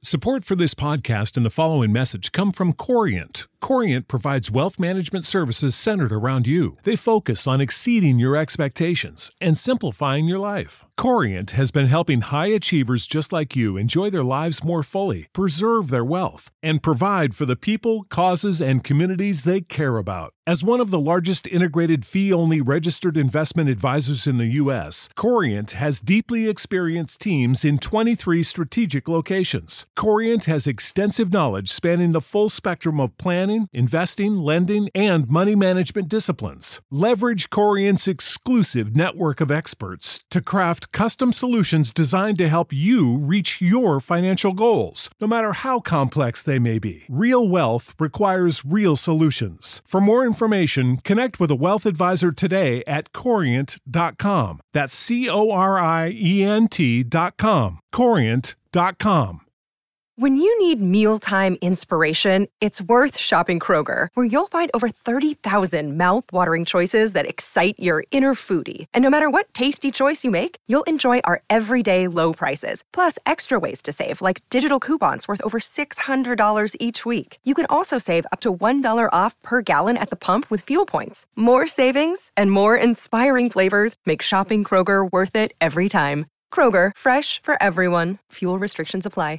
Support for this podcast and the following message come from Corient. Corient provides wealth management services centered around you. They focus on exceeding your expectations and simplifying your life. Corient has been helping high achievers just like you enjoy their lives more fully, preserve their wealth, and provide for the people, causes, and communities they care about. As one of the largest integrated fee-only registered investment advisors in the U.S., Corient has deeply experienced teams in 23 strategic locations. Corient has extensive knowledge spanning the full spectrum of planning, investing, lending, and money management disciplines. Leverage Corient's exclusive network of experts to craft custom solutions designed to help you reach your financial goals, no matter how complex they may be. Real wealth requires real solutions. For more information, connect with a wealth advisor today at Corient.com. That's Corient.com. Corient.com. When you need mealtime inspiration, it's worth shopping Kroger, where you'll find over 30,000 mouth-watering choices that excite your inner foodie. And no matter what tasty choice you make, you'll enjoy our everyday low prices, plus extra ways to save, like digital coupons worth over $600 each week. You can also save up to $1 off per gallon at the pump with fuel points. More savings and more inspiring flavors make shopping Kroger worth it every time. Kroger, fresh for everyone. Fuel restrictions apply.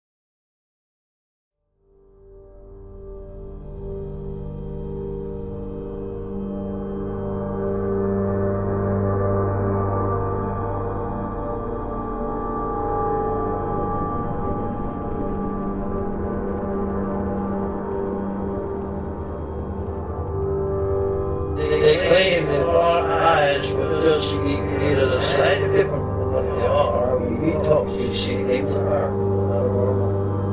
They claim that our eyes will just be created a slightly different from what they are. When we talk, we see things are not normal.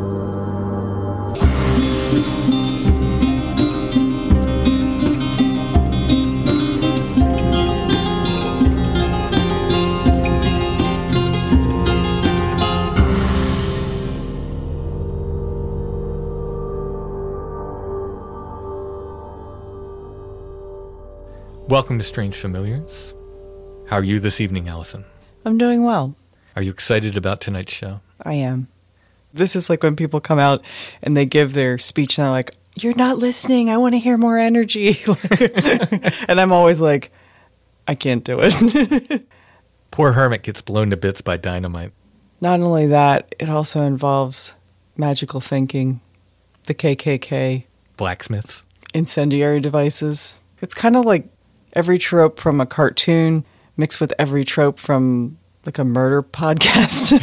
Welcome to Strange Familiars. How are you this evening, Allison? I'm doing well. Are you excited about tonight's show? I am. This is like when people come out and they give their speech and they're like, "You're not listening. I want to hear more energy." And I'm always like, I can't do it. Poor Hermit gets blown to bits by dynamite. Not only that, it also involves magical thinking, the KKK, Blacksmiths. incendiary devices. It's kind of like every trope from a cartoon mixed with every trope from like a murder podcast.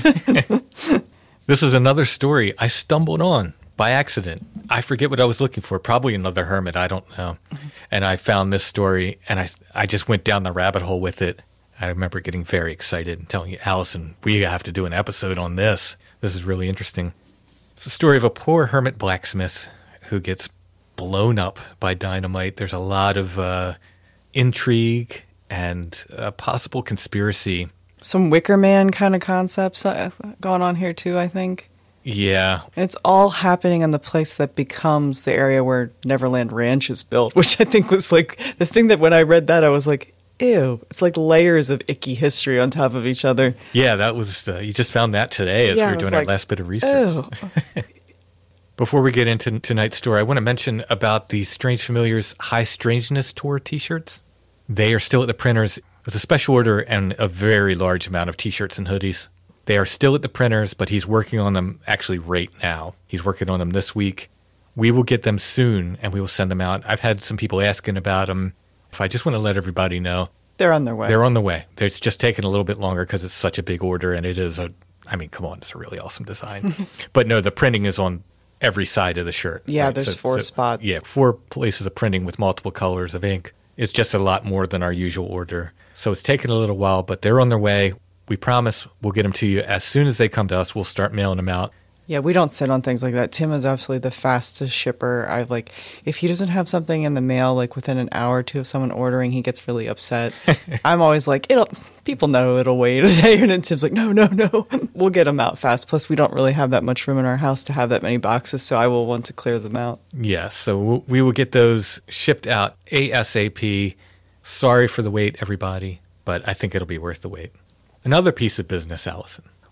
This is another story I stumbled on by accident. I forget what I was looking for. Probably another hermit. I don't know. And I found this story, and I just went down the rabbit hole with it. I remember getting very excited and telling you, Allison, we have to do an episode on this. This is really interesting. It's the story of a poor hermit blacksmith who gets blown up by dynamite. There's a lot of intrigue and a possible conspiracy. Some Wicker Man kind of concepts going on here too, I think. Yeah. And it's all happening in the place that becomes the area where Neverland Ranch is built, which I think was like the thing that when I read that, I was like, ew. It's like layers of icky history on top of each other. Yeah, that was, you just found that today as we were doing our last bit of research. Ew. Before we get into tonight's story, I want to mention about the Strange Familiars High Strangeness Tour t-shirts. They are still at the printers. It's a special order and a very large amount of t-shirts and hoodies. They are still at the printers, but he's working on them actually right now. He's working on them this week. We will get them soon, and we will send them out. I've had some people asking about them. If I just want to let everybody know. They're on their way. They're on the way. It's just taking a little bit longer because it's such a big order, and it is come on, it's a really awesome design. But no, the printing is on every side of the shirt. Yeah, right? there's four spots. Yeah, 4 places of printing with multiple colors of ink. It's just a lot more than our usual order. So it's taken a little while, but they're on their way. We promise we'll get them to you. As soon as they come to us, we'll start mailing them out. Yeah, we don't sit on things like that. Tim is absolutely the fastest shipper. If he doesn't have something in the mail, like within an hour or two of someone ordering, he gets really upset. I'm always like, people know it'll wait a day. And then Tim's like, no, we'll get them out fast. Plus, we don't really have that much room in our house to have that many boxes, so I will want to clear them out. Yeah, so we will get those shipped out ASAP. Sorry for the wait, everybody, but I think it'll be worth the wait. Another piece of business, Allison.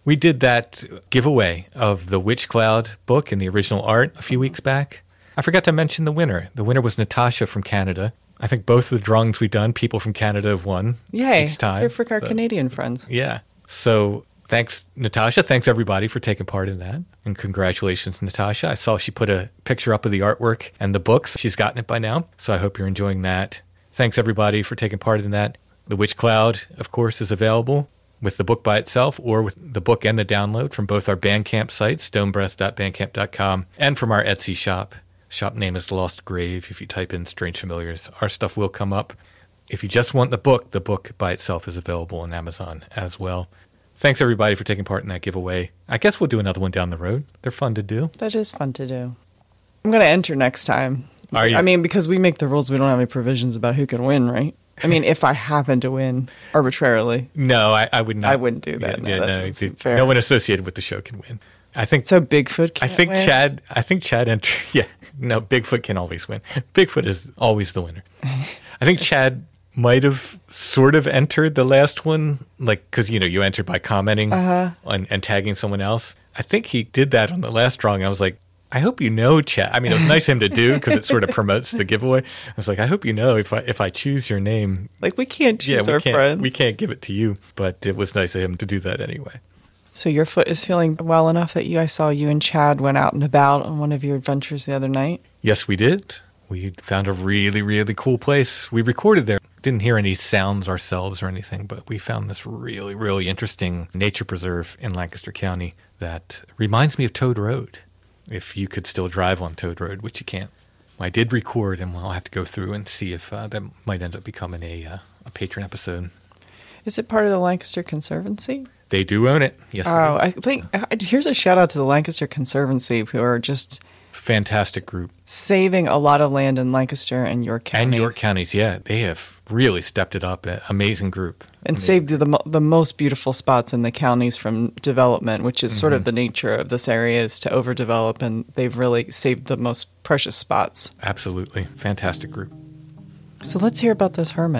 We did that giveaway of the Witch Cloud book in the original art a few weeks back. I forgot to mention the winner. The winner was Natasha from Canada. I think both of the drawings we've done, people from Canada have won each time. Yay, for our Canadian friends. Yeah. So thanks, Natasha. Thanks, everybody, for taking part in that. And congratulations, Natasha. I saw she put a picture up of the artwork and the books. She's gotten it by now. So I hope you're enjoying that. Thanks, everybody, for taking part in that. The Witch Cloud, of course, is available with the book by itself or with the book and the download from both our Bandcamp sites, stonebreath.bandcamp.com, and from our Etsy shop. Shop name is Lost Grave. If you type in Strange Familiars, our stuff will come up. If you just want the book by itself is available on Amazon as well. Thanks, everybody, for taking part in that giveaway. I guess we'll do another one down the road. They're fun to do. That is fun to do. I'm going to enter next time. Are you? I mean, because we make the rules, we don't have any provisions about who can win, right? I mean, if I happen to win arbitrarily. No, I would not. I wouldn't do that. No, fair. No one associated with the show can win. I think so. Bigfoot can't win? I think Chad entered. Yeah, no, Bigfoot can always win. Bigfoot is always the winner. I think Chad might have sort of entered the last one, like, because, you entered by commenting and tagging someone else. I think he did that on the last drawing. I was like, I hope you know, Chad. I mean, it was nice of him to do because it sort of promotes the giveaway. I was like, I hope you know if I choose your name. Like, we can't choose our friends. We can't give it to you, but it was nice of him to do that anyway. So your foot is feeling well enough that I saw you and Chad went out and about on one of your adventures the other night? Yes, we did. We found a really, really cool place. We recorded there. Didn't hear any sounds ourselves or anything, but we found this really, really interesting nature preserve in Lancaster County that reminds me of Toad Road. If you could still drive on Toad Road, which you can't. I did record, and we'll have to go through and see if that might end up becoming a patron episode. Is it part of the Lancaster Conservancy? They do own it. Yes. Oh, I think here's a shout out to the Lancaster Conservancy, who are just fantastic group, saving a lot of land in Lancaster and York counties. And York counties, yeah, they have really stepped it up. Amazing group, and saved the most beautiful spots in the counties from development, which is sort of the nature of this area, is to overdevelop, and they've really saved the most precious spots. Absolutely, fantastic group. So let's hear about this hermit.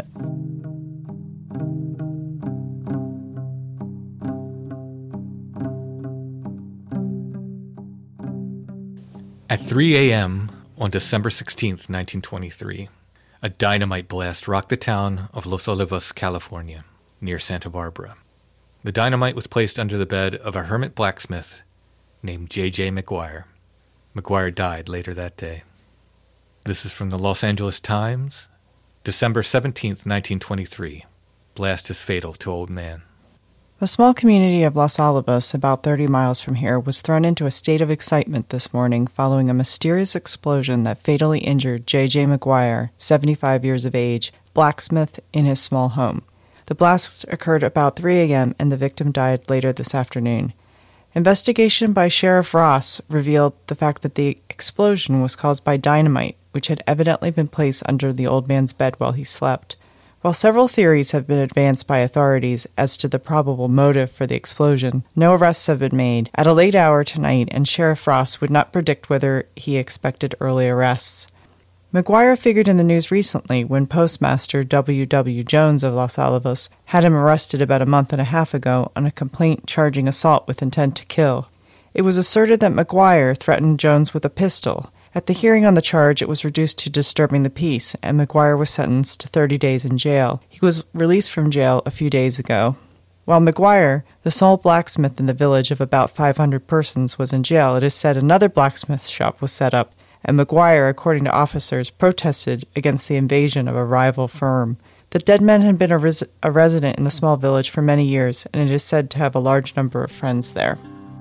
At 3 a.m. on December 16th, 1923, a dynamite blast rocked the town of Los Olivos, California, near Santa Barbara. The dynamite was placed under the bed of a hermit blacksmith named J.J. McGuire. McGuire died later that day. This is from the Los Angeles Times, December 17th, 1923. Blast is fatal to old man. The small community of Los Olivos, about 30 miles from here, was thrown into a state of excitement this morning following a mysterious explosion that fatally injured J.J. McGuire, 75 years of age, blacksmith, in his small home. The blast occurred about 3 a.m. and the victim died later this afternoon. Investigation by Sheriff Ross revealed the fact that the explosion was caused by dynamite, which had evidently been placed under the old man's bed while he slept. While several theories have been advanced by authorities as to the probable motive for the explosion, no arrests have been made at a late hour tonight, and Sheriff Ross would not predict whether he expected early arrests. McGuire figured in the news recently when Postmaster W.W. Jones of Los Olivos had him arrested about a month and a half ago on a complaint charging assault with intent to kill. It was asserted that McGuire threatened Jones with a pistol. At the hearing on the charge, it was reduced to disturbing the peace, and McGuire was sentenced to 30 days in jail. He was released from jail a few days ago. While McGuire, the sole blacksmith in the village of about 500 persons, was in jail, it is said another blacksmith shop was set up, and McGuire, according to officers, protested against the invasion of a rival firm. The dead man had been a resident in the small village for many years, and it is said to have a large number of friends there.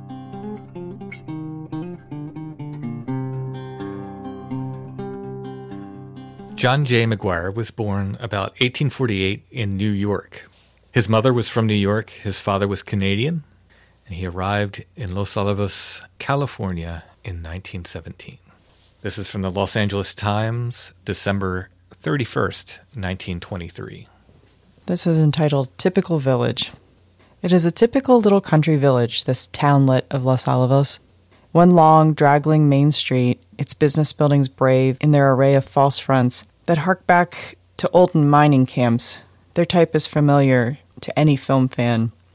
John J. McGuire was born about 1848 in New York. His mother was from New York, his father was Canadian, and he arrived in Los Olivos, California in 1917. This is from the Los Angeles Times, December 31st, 1923. This is entitled Typical Village. It is a typical little country village, this townlet of Los Olivos. One long, draggling main street, its business buildings brave in their array of false fronts that hark back to olden mining camps. Their type is familiar to any film fan.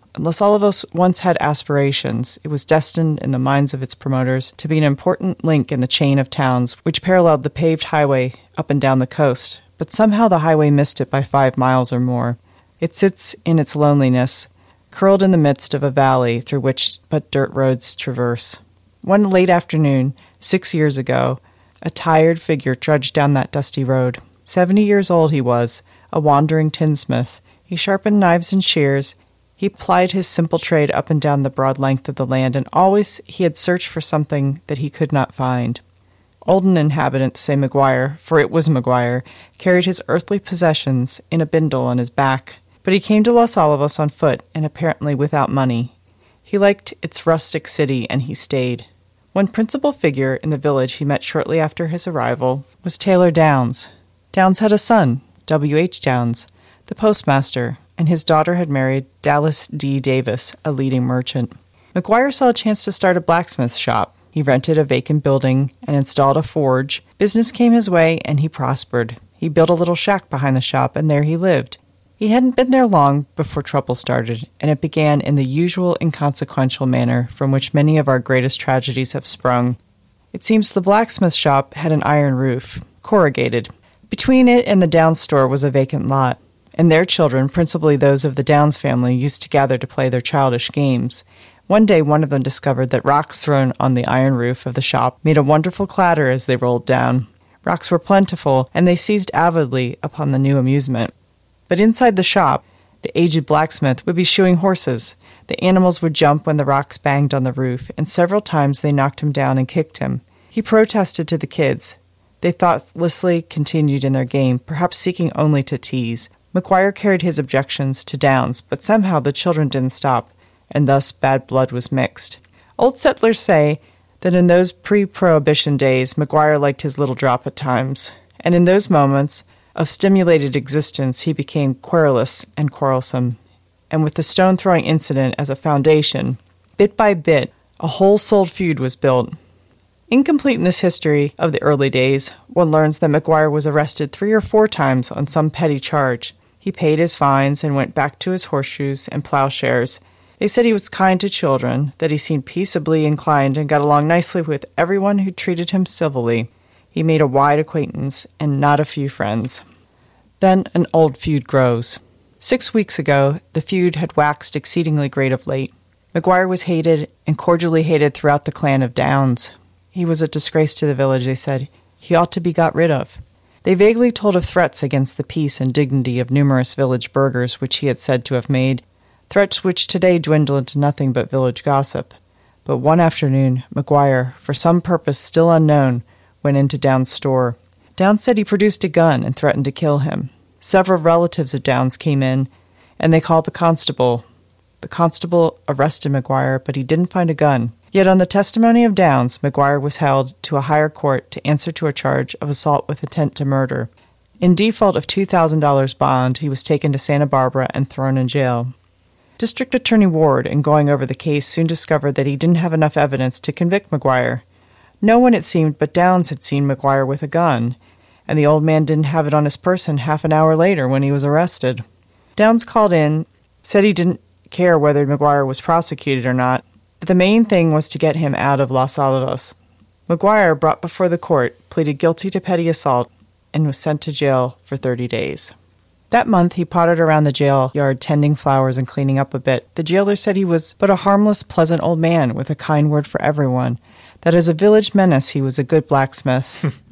Los Olivos once had aspirations. It was destined in the minds of its promoters to be an important link in the chain of towns which paralleled the paved highway up and down the coast, but somehow the highway missed it by 5 miles or more. It sits in its loneliness, curled in the midst of a valley through which but dirt roads traverse. One late afternoon, 6 years ago, a tired figure trudged down that dusty road. 70 years old he was, a wandering tinsmith. He sharpened knives and shears. He plied his simple trade up and down the broad length of the land, and always he had searched for something that he could not find. Olden inhabitants say McGuire, for it was McGuire, carried his earthly possessions in a bindle on his back. But he came to Los Olivos on foot, and apparently without money. He liked its rustic city, and he stayed. One principal figure in the village he met shortly after his arrival was Taylor Downs. Downs had a son, W.H. Downs, the postmaster, and his daughter had married Dallas D. Davis, a leading merchant. McGuire saw a chance to start a blacksmith shop. He rented a vacant building and installed a forge. Business came his way, and he prospered. He built a little shack behind the shop, and there he lived. He hadn't been there long before trouble started, and it began in the usual inconsequential manner from which many of our greatest tragedies have sprung. It seems the blacksmith shop had an iron roof, corrugated. Between it and the Downs store was a vacant lot, and their children, principally those of the Downs family, used to gather to play their childish games. One day one of them discovered that rocks thrown on the iron roof of the shop made a wonderful clatter as they rolled down. Rocks were plentiful, and they seized avidly upon the new amusement. But inside the shop, the aged blacksmith would be shoeing horses. The animals would jump when the rocks banged on the roof, and several times they knocked him down and kicked him. He protested to the kids. They thoughtlessly continued in their game, perhaps seeking only to tease. McGuire carried his objections to Downs, but somehow the children didn't stop, and thus bad blood was mixed. Old settlers say that in those pre-Prohibition days, McGuire liked his little drop at times, and in those moments of stimulated existence he became querulous and quarrelsome. And with the stone-throwing incident as a foundation, bit by bit, a whole-souled feud was built. Incomplete in this history of the early days, one learns that McGuire was arrested 3 or 4 times on some petty charge. He paid his fines and went back to his horseshoes and plowshares. They said he was kind to children, that he seemed peaceably inclined and got along nicely with everyone who treated him civilly. He made a wide acquaintance and not a few friends. Then an old feud grows. 6 weeks ago, the feud had waxed exceedingly great of late. McGuire was hated and cordially hated throughout the clan of Downs. He was a disgrace to the village, they said. He ought to be got rid of. They vaguely told of threats against the peace and dignity of numerous village burghers which he had said to have made, threats which today dwindle into nothing but village gossip. But one afternoon, McGuire, for some purpose still unknown, went into Downs' store. Downs said he produced a gun and threatened to kill him. Several relatives of Downs came in, and they called the constable. The constable arrested McGuire, but he didn't find a gun. Yet on the testimony of Downs, McGuire was held to a higher court to answer to a charge of assault with intent to murder. In default of $2,000 bond, he was taken to Santa Barbara and thrown in jail. District Attorney Ward, in going over the case, soon discovered that he didn't have enough evidence to convict McGuire. No one, it seemed, but Downs had seen McGuire with a gun, and the old man didn't have it on his person half an hour later when he was arrested. Downs called in, said he didn't care whether McGuire was prosecuted or not, but the main thing was to get him out of Los Olivos. McGuire, brought before the court, pleaded guilty to petty assault and was sent to jail for 30 days. That month he pottered around the jail yard tending flowers and cleaning up a bit. The jailer said he was but a harmless, pleasant old man with a kind word for everyone, that as a village menace he was a good blacksmith.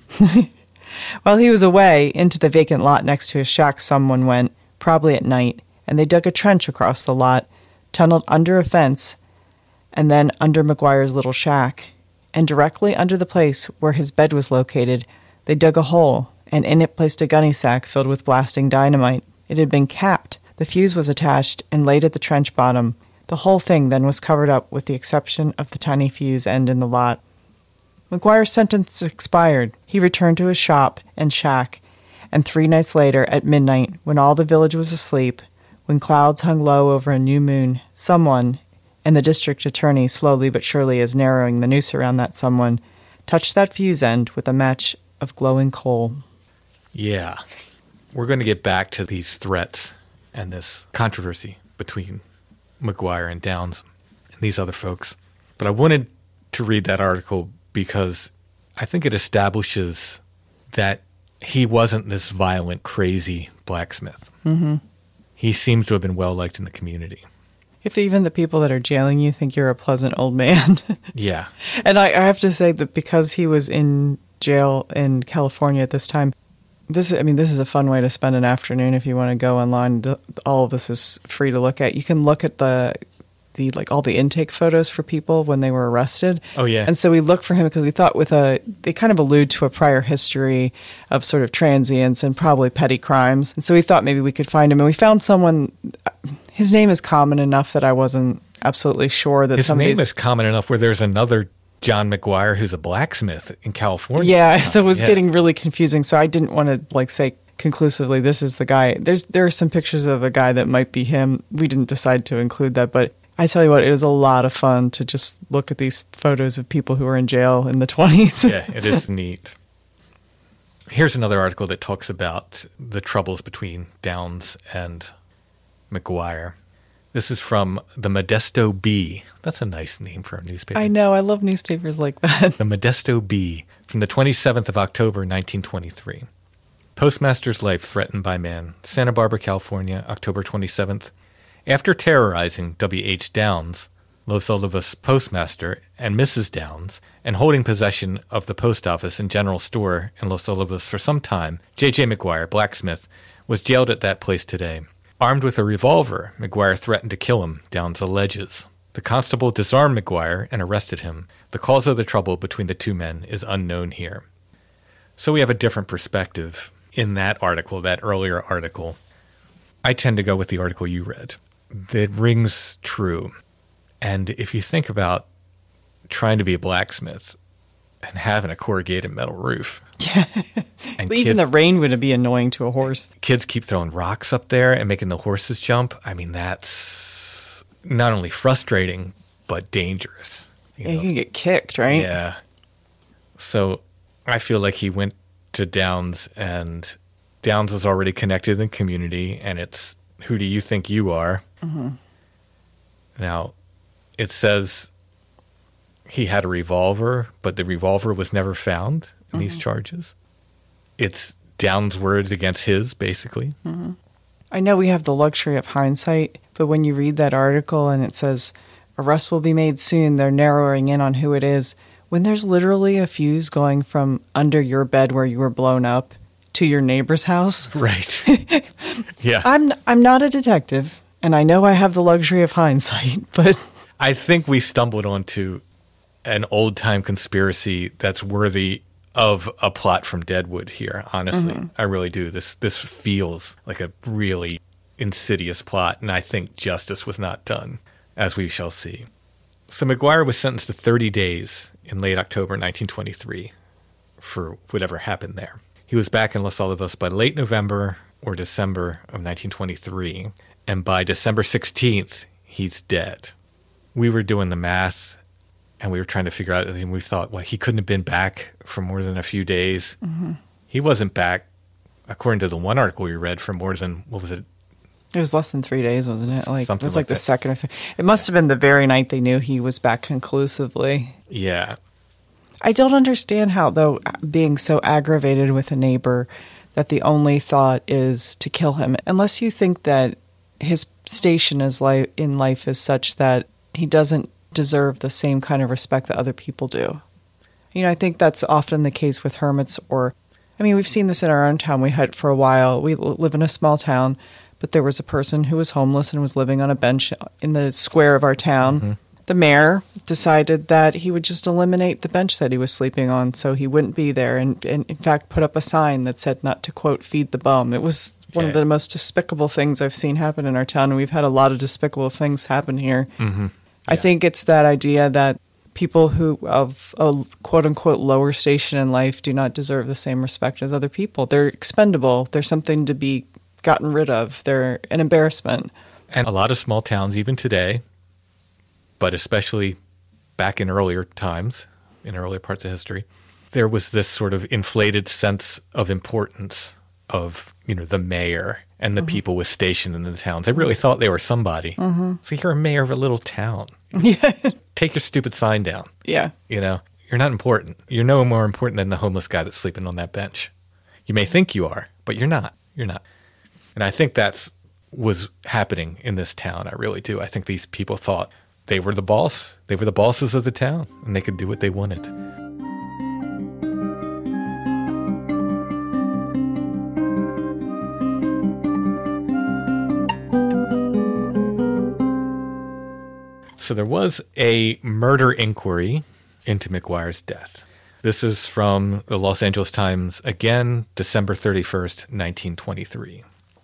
While he was away, into the vacant lot next to his shack someone went, probably at night, and they dug a trench across the lot, tunneled under a fence, and then under McGuire's little shack. And directly under the place where his bed was located, they dug a hole, and in it placed a gunny sack filled with blasting dynamite. It had been capped. The fuse was attached and laid at the trench bottom. The whole thing then was covered up with the exception of the tiny fuse end in the lot. McGuire's sentence expired. He returned to his shop and shack, and 3 nights later, at midnight, when all the village was asleep, when clouds hung low over a new moon, someone, and the district attorney, slowly but surely is narrowing the noose around that someone, touched that fuse end with a match of glowing coal. Yeah. We're going to get back to these threats and this controversy between McGuire and Downs and these other folks. But I wanted to read that article because I think it establishes that he wasn't this violent, crazy blacksmith. Mm-hmm. He seems to have been well-liked in the community. If even the people that are jailing you think you're a pleasant old man. Yeah. And I have to say that because he was in jail in California at this time, this is a fun way to spend an afternoon if you want to go online. All of this is free to look at. You can look at the all the intake photos for people when they were arrested. Oh, yeah. And so we looked for him because we thought they kind of allude to a prior history of sort of transience and probably petty crimes. And so we thought maybe we could find him. And we found someone, his name is common enough that I wasn't absolutely sure that his name is common enough where there's another John McGuire who's a blacksmith in California. Yeah, so it was getting really confusing. So I didn't want to say conclusively this is the guy. There are some pictures of a guy that might be him. We didn't decide to include that, but I tell you what, it was a lot of fun to just look at these photos of people who were in jail in the 20s. Yeah, it is neat. Here's another article that talks about the troubles between Downs and McGuire. This is from the Modesto Bee. That's a nice name for a newspaper. I know. I love newspapers like that. The Modesto Bee from the 27th of October, 1923. Postmaster's life threatened by man. Santa Barbara, California, October 27th. After terrorizing W.H. Downs, Los Olivos postmaster, and Mrs. Downs, and holding possession of the post office and general store in Los Olivos for some time, J.J. McGuire, blacksmith, was jailed at that place today. Armed with a revolver, McGuire threatened to kill him, Downs alleges. The constable disarmed McGuire and arrested him. The cause of the trouble between the two men is unknown here. So we have a different perspective in that article, that earlier article. I tend to go with the article you read. That rings true. And if you think about trying to be a blacksmith and having a corrugated metal roof. Yeah. And even the rain would be annoying to a horse. Kids keep throwing rocks up there and making the horses jump. I mean, that's not only frustrating, but dangerous. You can get kicked, right? Yeah. So I feel like he went to Downs, and Downs is already connected in the community, and it's, who do you think you are? Mm-hmm. Now, it says he had a revolver, but the revolver was never found in these charges. It's Downs' words against his, basically. Mm-hmm. I know we have the luxury of hindsight, but when you read that article and it says, arrest will be made soon, they're narrowing in on who it is, when there's literally a fuse going from under your bed where you were blown up to your neighbor's house. Right. Yeah. I'm not a detective, and I know I have the luxury of hindsight, but I think we stumbled onto an old-time conspiracy that's worthy of a plot from Deadwood here, honestly. Mm-hmm. I really do. This feels like a really insidious plot, and I think justice was not done, as we shall see. So McGuire was sentenced to 30 days in late October 1923 for whatever happened there. He was back in Los Olivos by late November or December of 1923, and by December 16th, he's dead. We were doing the math, and we were trying to figure out, and we thought, well, he couldn't have been back for more than a few days. Mm-hmm. He wasn't back, according to the one article we read, for more than, what was it? It was less than 3 days, wasn't it? Something it was like the that. second or third. It must have been the very night they knew he was back conclusively. Yeah. I don't understand how, though, being so aggravated with a neighbor, that the only thought is to kill him, unless you think that his station in life is such that he doesn't deserve the same kind of respect that other people do. You know, I think that's often the case with hermits, we've seen this in our own town. We had for a while, we live in a small town, but there was a person who was homeless and was living on a bench in the square of our town. Mm-hmm. The mayor decided that he would just eliminate the bench that he was sleeping on so he wouldn't be there, and in fact put up a sign that said not to, quote, feed the bum. It was one of the most despicable things I've seen happen in our town, and we've had a lot of despicable things happen here. Mm-hmm. Yeah. I think it's that idea that people who of a quote-unquote lower station in life do not deserve the same respect as other people. They're expendable. They're something to be gotten rid of. They're an embarrassment. And a lot of small towns, even today, but especially back in earlier times, in earlier parts of history, there was this sort of inflated sense of importance of, the mayor and the people with stationed in the towns. They really thought they were somebody. So you're a mayor of a little town. Yeah. Take your stupid sign down. Yeah. You're not important. You're no more important than the homeless guy that's sleeping on that bench. You may think you are, but you're not. You're not. And I think that's was happening in this town. I really do. I think these people thought they were the boss. They were the bosses of the town, and they could do what they wanted. So there was a murder inquiry into McGuire's death. This is from the Los Angeles Times, again, December 31st, 1923.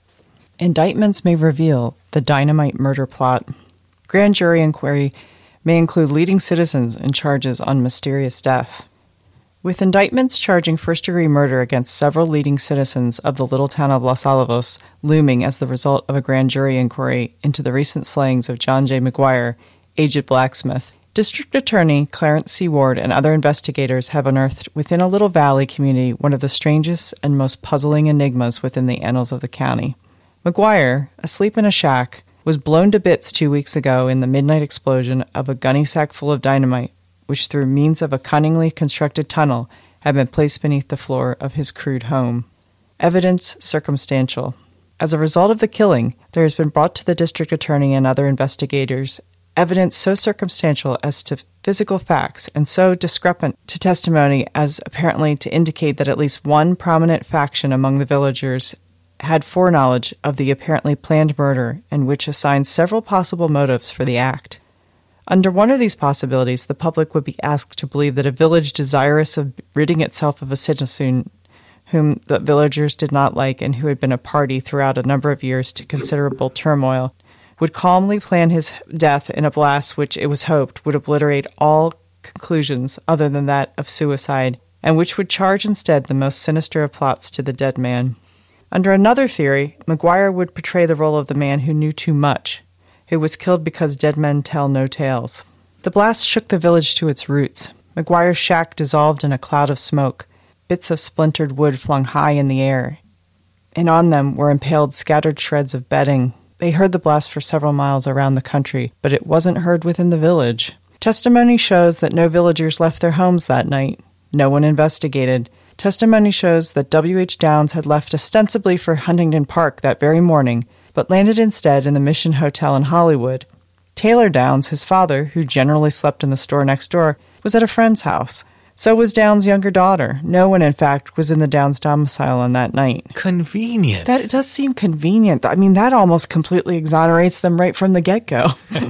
Indictments may reveal the dynamite murder plot. Grand jury inquiry may include leading citizens in charges on mysterious death. With indictments charging first-degree murder against several leading citizens of the little town of Los Alamos looming as the result of a grand jury inquiry into the recent slayings of John J. McGuire, aged blacksmith, District Attorney Clarence C. Ward and other investigators have unearthed within a little valley community one of the strangest and most puzzling enigmas within the annals of the county. McGuire, asleep in a shack, was blown to bits 2 weeks ago in the midnight explosion of a gunny sack full of dynamite, which through means of a cunningly constructed tunnel had been placed beneath the floor of his crude home. Evidence circumstantial. As a result of the killing, there has been brought to the district attorney and other investigators evidence so circumstantial as to physical facts and so discrepant to testimony as apparently to indicate that at least one prominent faction among the villagers had foreknowledge of the apparently planned murder and which assigns several possible motives for the act. Under one of these possibilities, the public would be asked to believe that a village desirous of ridding itself of a citizen whom the villagers did not like and who had been a party throughout a number of years to considerable turmoil would calmly plan his death in a blast which it was hoped would obliterate all conclusions other than that of suicide, and which would charge instead the most sinister of plots to the dead man. Under another theory, McGuire would portray the role of the man who knew too much, who was killed because dead men tell no tales. The blast shook the village to its roots. McGuire's shack dissolved in a cloud of smoke, bits of splintered wood flung high in the air, and on them were impaled scattered shreds of bedding. They heard the blast for several miles around the country, but it wasn't heard within the village. Testimony shows that no villagers left their homes that night. No one investigated. Testimony shows that W.H. Downs had left ostensibly for Huntington Park that very morning, but landed instead in the Mission Hotel in Hollywood. Taylor Downs, his father, who generally slept in the store next door, was at a friend's house. So was Downs' younger daughter. No one, in fact, was in the Downs domicile on that night. Convenient. That does seem convenient. I mean, that almost completely exonerates them right from the get-go.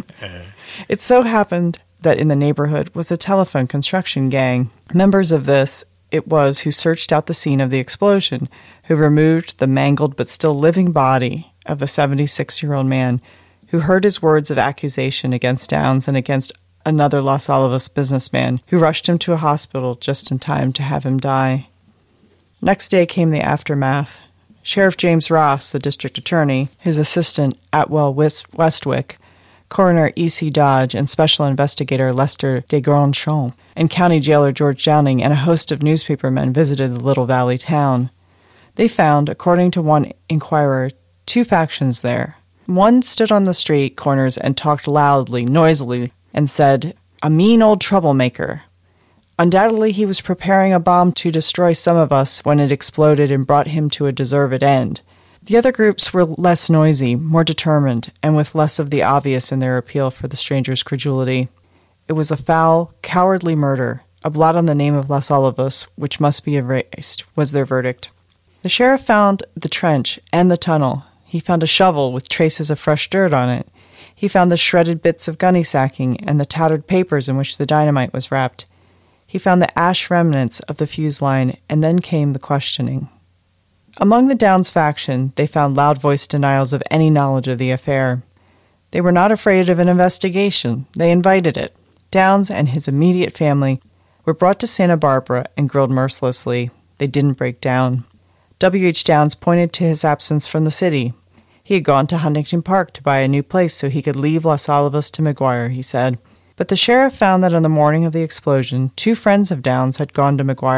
It so happened that in the neighborhood was a telephone construction gang. Members of this it was who searched out the scene of the explosion, who removed the mangled but still living body of the 76-year-old man, who heard his words of accusation against Downs and against another Los Alamos businessman, who rushed him to a hospital just in time to have him die. Next day came the aftermath. Sheriff James Ross, the district attorney, his assistant Atwell Westwick, Coroner E.C. Dodge, and Special Investigator Lester DeGrandchamp, and County Jailer George Downing, and a host of newspapermen visited the little valley town. They found, according to one inquirer, two factions there. One stood on the street corners and talked loudly, noisily, and said, "A mean old troublemaker. Undoubtedly he was preparing a bomb to destroy some of us when it exploded and brought him to a deserved end." The other groups were less noisy, more determined, and with less of the obvious in their appeal for the stranger's credulity. It was a foul, cowardly murder, a blot on the name of Los Alamos, which must be erased, was their verdict. The sheriff found the trench and the tunnel. He found a shovel with traces of fresh dirt on it. He found the shredded bits of gunny sacking and the tattered papers in which the dynamite was wrapped. He found the ash remnants of the fuse line, and then came the questioning. Among the Downs faction, they found loud-voiced denials of any knowledge of the affair. They were not afraid of an investigation. They invited it. Downs and his immediate family were brought to Santa Barbara and grilled mercilessly. They didn't break down. W.H. Downs pointed to his absence from the city. He had gone to Huntington Park to buy a new place so he could leave Los Alamos to McGuire, he said. But the sheriff found that on the morning of the explosion, two friends of Downs had gone to McGuire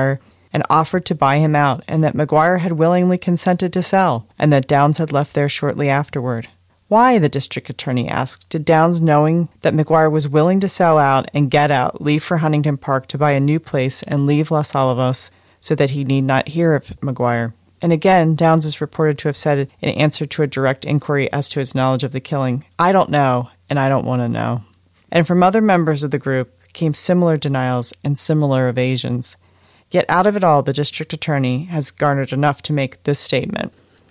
and offered to buy him out, and that McGuire had willingly consented to sell, and that Downs had left there shortly afterward. Why, the district attorney asked, did Downs, knowing that McGuire was willing to sell out and get out, leave for Huntington Park to buy a new place and leave Los Alamos so that he need not hear of McGuire? And again, Downs is reported to have said in answer to a direct inquiry as to his knowledge of the killing, "I don't know, and I don't want to know." And from other members of the group came similar denials and similar evasions. Yet out of it all, the district attorney has garnered enough to make this statement.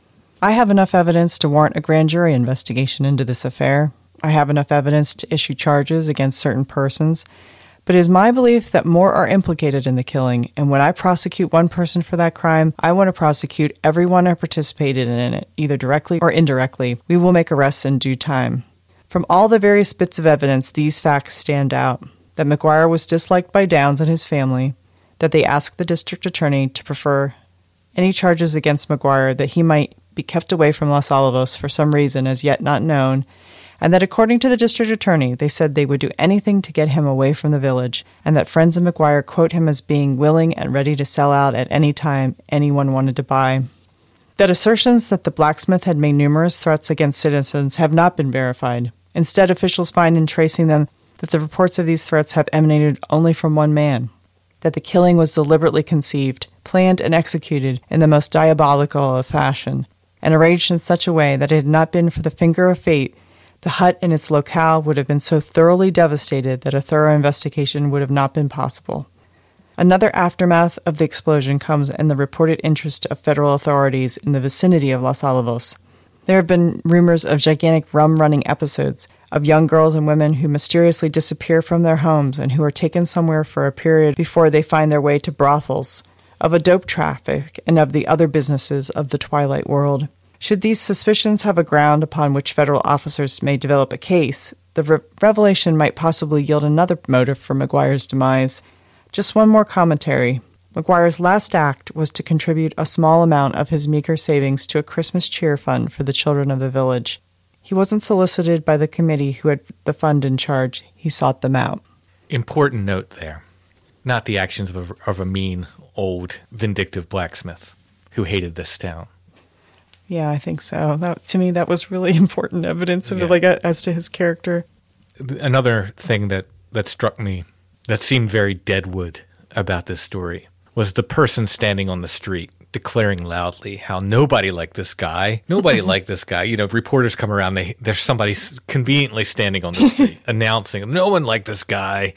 I have enough evidence to warrant a grand jury investigation into this affair. I have enough evidence to issue charges against certain persons, but it is my belief that more are implicated in the killing, and when I prosecute one person for that crime, I want to prosecute everyone who participated in it, either directly or indirectly. We will make arrests in due time. From all the various bits of evidence, these facts stand out. That McGuire was disliked by Downs and his family, that they asked the district attorney to prefer any charges against McGuire that he might be kept away from Los Alamos for some reason as yet not known, and that according to the district attorney, they said they would do anything to get him away from the village, and that friends of McGuire quote him as being willing and ready to sell out at any time anyone wanted to buy. That assertions that the blacksmith had made numerous threats against citizens have not been verified. Instead, officials find in tracing them that the reports of these threats have emanated only from one man, that the killing was deliberately conceived, planned, and executed in the most diabolical of fashion, and arranged in such a way that it had not been for the finger of fate, the hut and its locale would have been so thoroughly devastated that a thorough investigation would have not been possible. Another aftermath of the explosion comes in the reported interest of federal authorities in the vicinity of Los Alamos. There have been rumors of gigantic rum-running episodes, of young girls and women who mysteriously disappear from their homes and who are taken somewhere for a period before they find their way to brothels, of a dope traffic, and of the other businesses of the twilight world. Should these suspicions have a ground upon which federal officers may develop a case, the revelation might possibly yield another motive for McGuire's demise. Just one more commentary. McGuire's last act was to contribute a small amount of his meager savings to a Christmas cheer fund for the children of the village. He wasn't solicited by the committee who had the fund in charge. He sought them out. Important note there. Not the actions of a mean, old, vindictive blacksmith who hated this town. Yeah, I think so. To me, that was really important evidence of as to his character. Another thing that struck me that seemed very Deadwood about this story was the person standing on the street declaring loudly how nobody liked this guy. Nobody liked this guy. You know, reporters come around, there's somebody conveniently standing on the street announcing, no one liked this guy.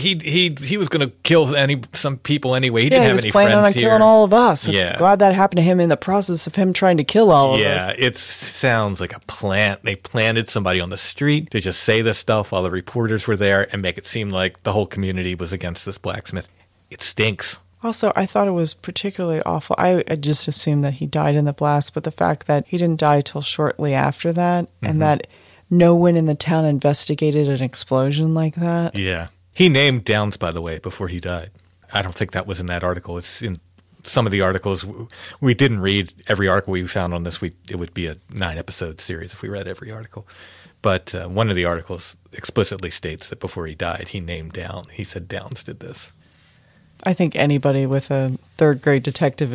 He was going to kill some people anyway. He didn't have any friends here. He was planning on killing all of us. It's glad that happened to him in the process of him trying to kill all of us. Yeah, it sounds like a plant. They planted somebody on the street to just say this stuff while the reporters were there and make it seem like the whole community was against this blacksmith. It stinks. Also, I thought it was particularly awful. I just assumed that he died in the blast, but the fact that he didn't die till shortly after that, and that no one in the town investigated an explosion like that. Yeah. He named Downs, by the way, before he died. I don't think that was in that article. It's in some of the articles. We didn't read every article we found on this. It would be a 9-episode series if we read every article. But one of the articles explicitly states that before he died, he named Downs. He said Downs did this. I think anybody with a third-grade detective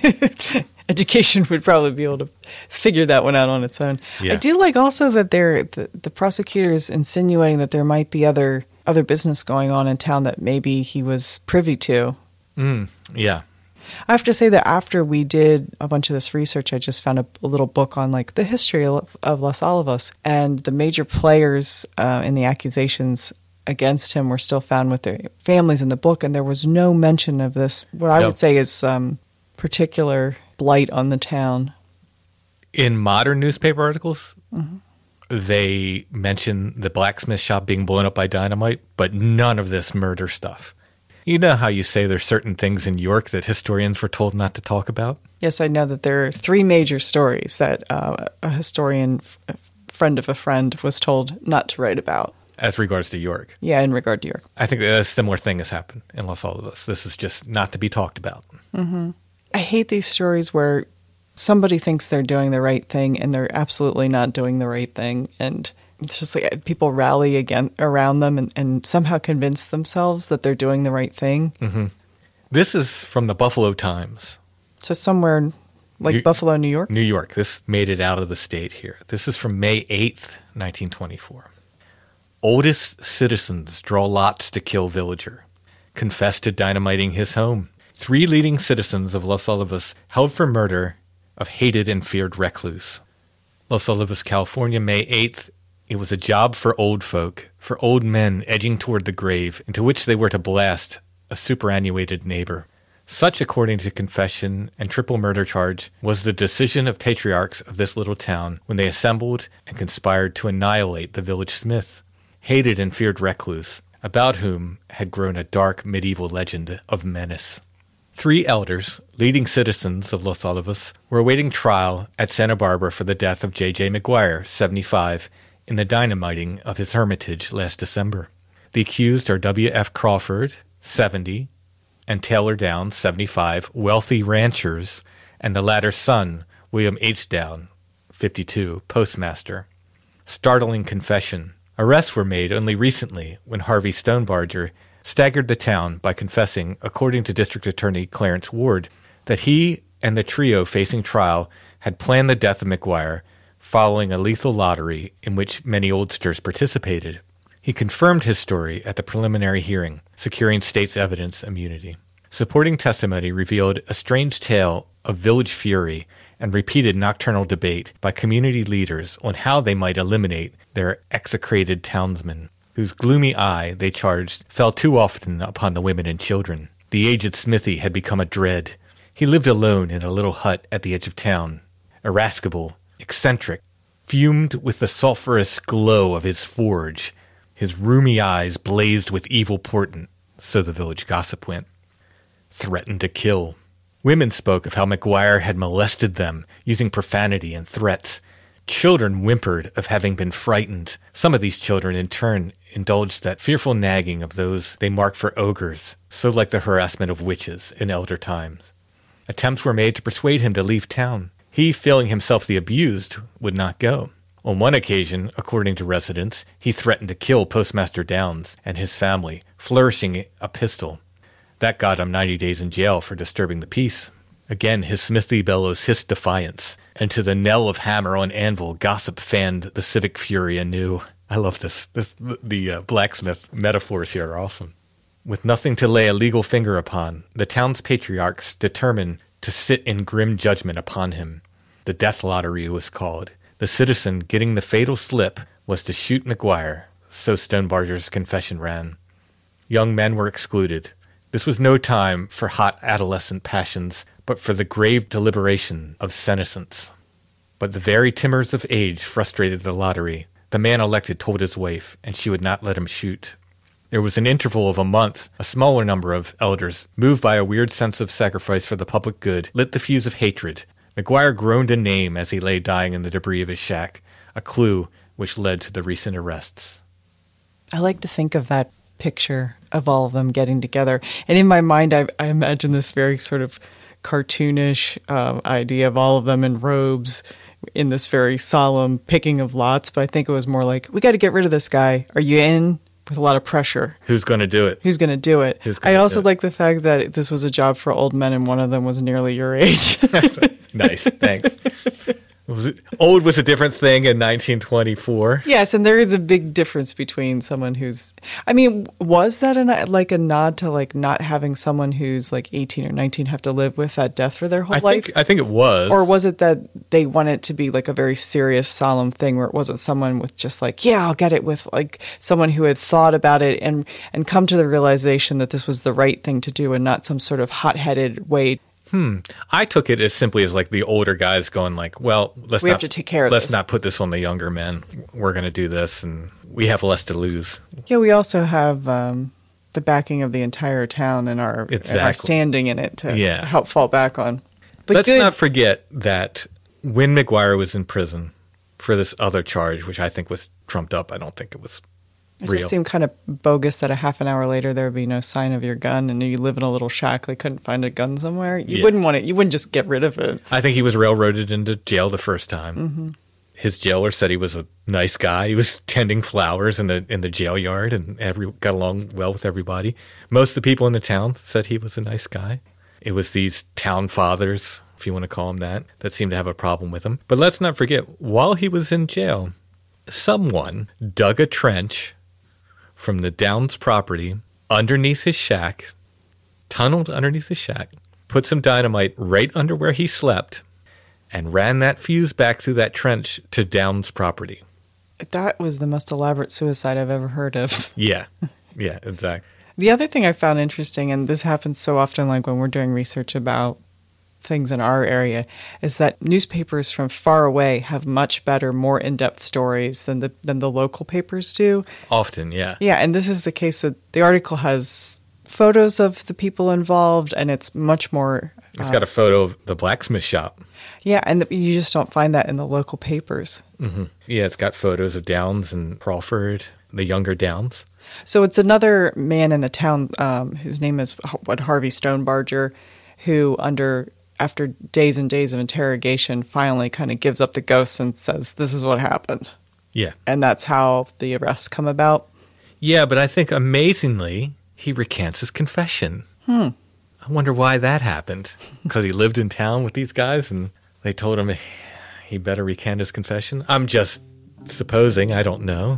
education would probably be able to figure that one out on its own. Yeah. I do like also that the prosecutors insinuating that there might be other business going on in town that maybe he was privy to. Yeah. I have to say that after we did a bunch of this research, I just found a little book on like the history of Los Alamos, and the major players in the accusations against him were still found with their families in the book, and there was no mention of this, what I would say is particular blight on the town. In modern newspaper articles, they mention the blacksmith shop being blown up by dynamite, but none of this murder stuff. You know how you say there's certain things in York that historians were told not to talk about? Yes, I know that there are 3 major stories that a historian, a friend of a friend, was told not to write about. As regards to York. Yeah, in regard to York. I think a similar thing has happened in Los Alamos. This is just not to be talked about. I hate these stories where somebody thinks they're doing the right thing and they're absolutely not doing the right thing. And it's just like people rally around them and somehow convince themselves that they're doing the right thing. This is from the Buffalo Times. So somewhere like Buffalo, New York? New York. This made it out of the state here. This is from May 8th, 1924. Oldest citizens draw lots to kill villager. Confess to dynamiting his home. 3 leading citizens of Los Olivos held for murder of hated and feared recluse. Los Olivos, California, May 8th. It was a job for old folk, for old men edging toward the grave into which they were to blast a superannuated neighbor. Such, according to confession and triple murder charge, was the decision of patriarchs of this little town when they assembled and conspired to annihilate the village smith, hated and feared recluse, about whom had grown a dark medieval legend of menace. 3 elders, leading citizens of Los Olivos, were awaiting trial at Santa Barbara for the death of J.J. McGuire, 75, in the dynamiting of his hermitage last December. The accused are W.F. Crawford, 70, and Taylor Downs, 75, wealthy ranchers, and the latter's son, William H. Down, 52, postmaster. Startling confession. Arrests were made only recently when Harvey Stonebarger staggered the town by confessing, according to District Attorney Clarence Ward, that he and the trio facing trial had planned the death of McGuire following a lethal lottery in which many oldsters participated. He confirmed his story at the preliminary hearing, securing state's evidence immunity. Supporting testimony revealed a strange tale of village fury and repeated nocturnal debate by community leaders on how they might eliminate their execrated townsmen, whose gloomy eye, they charged, fell too often upon the women and children. The aged smithy had become a dread. He lived alone in a little hut at the edge of town, irascible, eccentric, fumed with the sulphurous glow of his forge. His rheumy eyes blazed with evil portent, so the village gossip went. Threatened to kill. Women spoke of how McGuire had molested them, using profanity and threats. Children whimpered of having been frightened. Some of these children, in turn, indulged that fearful nagging of those they marked for ogres, so like the harassment of witches in elder times. Attempts were made to persuade him to leave town. He, feeling himself the abused, would not go. On one occasion, according to residents, he threatened to kill Postmaster Downs and his family, flourishing a pistol. That got him 90 days in jail for disturbing the peace. Again, his smithy bellows hissed defiance, and to the knell of hammer on anvil, gossip fanned the civic fury anew. I love this. The blacksmith metaphors here are awesome. With nothing to lay a legal finger upon, the town's patriarchs determined to sit in grim judgment upon him. The death lottery was called. The citizen getting the fatal slip was to shoot McGuire, so Stonebarger's confession ran. Young men were excluded. This was no time for hot adolescent passions, but for the grave deliberation of senescence. But the very timors of age frustrated the lottery. The man elected told his wife, and she would not let him shoot. There was an interval of a month. A smaller number of elders, moved by a weird sense of sacrifice for the public good, lit the fuse of hatred. McGuire groaned a name as he lay dying in the debris of his shack, a clue which led to the recent arrests. I like to think of that picture of all of them getting together. And in my mind, I imagine this very sort of cartoonish idea of all of them in robes in this very solemn picking of lots. But I think it was more like, we got to get rid of this guy. Are you in? With a lot of pressure. Who's going to do it? Who's going to do it? I also like the fact that this was a job for old men and one of them was nearly your age. Nice, thanks. Old was a different thing in 1924. Yes, and there is a big difference between someone who's... I mean, was that a nod to like not having someone who's like 18 or 19 have to live with that death for their whole life? I think it was. Or was it that they wanted it to be like a very serious, solemn thing where it wasn't someone with just like, yeah, I'll get it, with like someone who had thought about it and come to the realization that this was the right thing to do and not some sort of hot-headed way. I took it as simply as like the older guys going like, well, we have to take care of this. Let's not put this on the younger men. We're going to do this and we have less to lose. Yeah, we also have the backing of the entire town and our standing in it to help fall back on. But let's not forget that when McGuire was in prison for this other charge, which I think was trumped up, I don't think it was real. It just seemed kind of bogus that a half an hour later there would be no sign of your gun and you live in a little shack. They couldn't find a gun somewhere. You wouldn't want it. You wouldn't just get rid of it. I think he was railroaded into jail the first time. Mm-hmm. His jailer said he was a nice guy. He was tending flowers in the jail yard and got along well with everybody. Most of the people in the town said he was a nice guy. It was these town fathers, if you want to call them that seemed to have a problem with him. But let's not forget, while he was in jail, someone dug a trench from the Downs property underneath his shack, tunneled underneath his shack, put some dynamite right under where he slept, and ran that fuse back through that trench to Downs' property. That was the most elaborate suicide I've ever heard of. Yeah, exactly. The other thing I found interesting, and this happens so often, like when we're doing research about things in our area, is that newspapers from far away have much better, more in-depth stories than the local papers do. Often, yeah. Yeah, and this is the case that the article has photos of the people involved, and it's much more... It's got a photo of the blacksmith shop. Yeah, and you just don't find that in the local papers. Mm-hmm. Yeah, it's got photos of Downs and Crawford, the younger Downs. So it's another man in the town whose name is Harvey Stonebarger, who after days and days of interrogation finally kind of gives up the ghost and says, this is what happened. Yeah. And that's how the arrests come about. Yeah, but I think amazingly, he recants his confession. I wonder why that happened. Because he lived in town with these guys and they told him he better recant his confession? I'm just supposing. I don't know.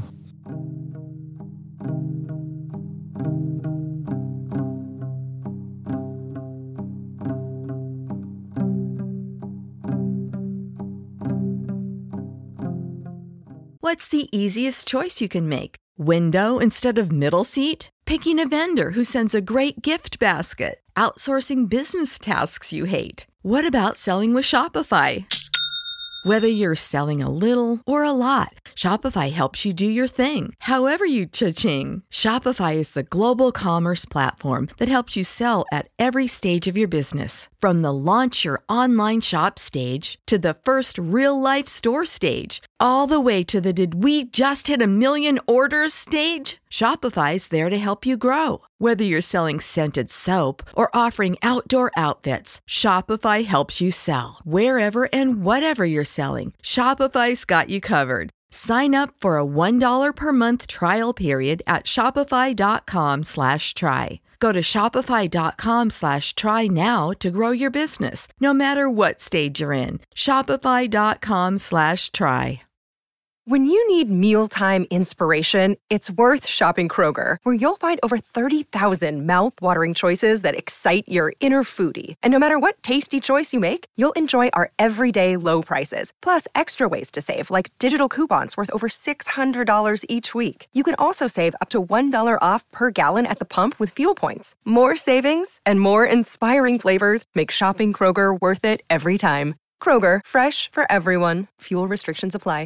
What's the easiest choice you can make? Window instead of middle seat? Picking a vendor who sends a great gift basket? Outsourcing business tasks you hate? What about selling with Shopify? Whether you're selling a little or a lot, Shopify helps you do your thing, however you cha-ching. Shopify is the global commerce platform that helps you sell at every stage of your business. From the launch your online shop stage to the first real-life store stage, all the way to the did we just hit 1 million orders stage. Shopify's there to help you grow. Whether you're selling scented soap or offering outdoor outfits, Shopify helps you sell. Wherever and whatever you're selling, Shopify's got you covered. Sign up for a $1 per month trial period at shopify.com/try. Go to shopify.com/try now to grow your business, no matter what stage you're in. Shopify.com/try. When you need mealtime inspiration, it's worth shopping Kroger, where you'll find over 30,000 mouth-watering choices that excite your inner foodie. And no matter what tasty choice you make, you'll enjoy our everyday low prices, plus extra ways to save, like digital coupons worth over $600 each week. You can also save up to $1 off per gallon at the pump with fuel points. More savings and more inspiring flavors make shopping Kroger worth it every time. Kroger, fresh for everyone. Fuel restrictions apply.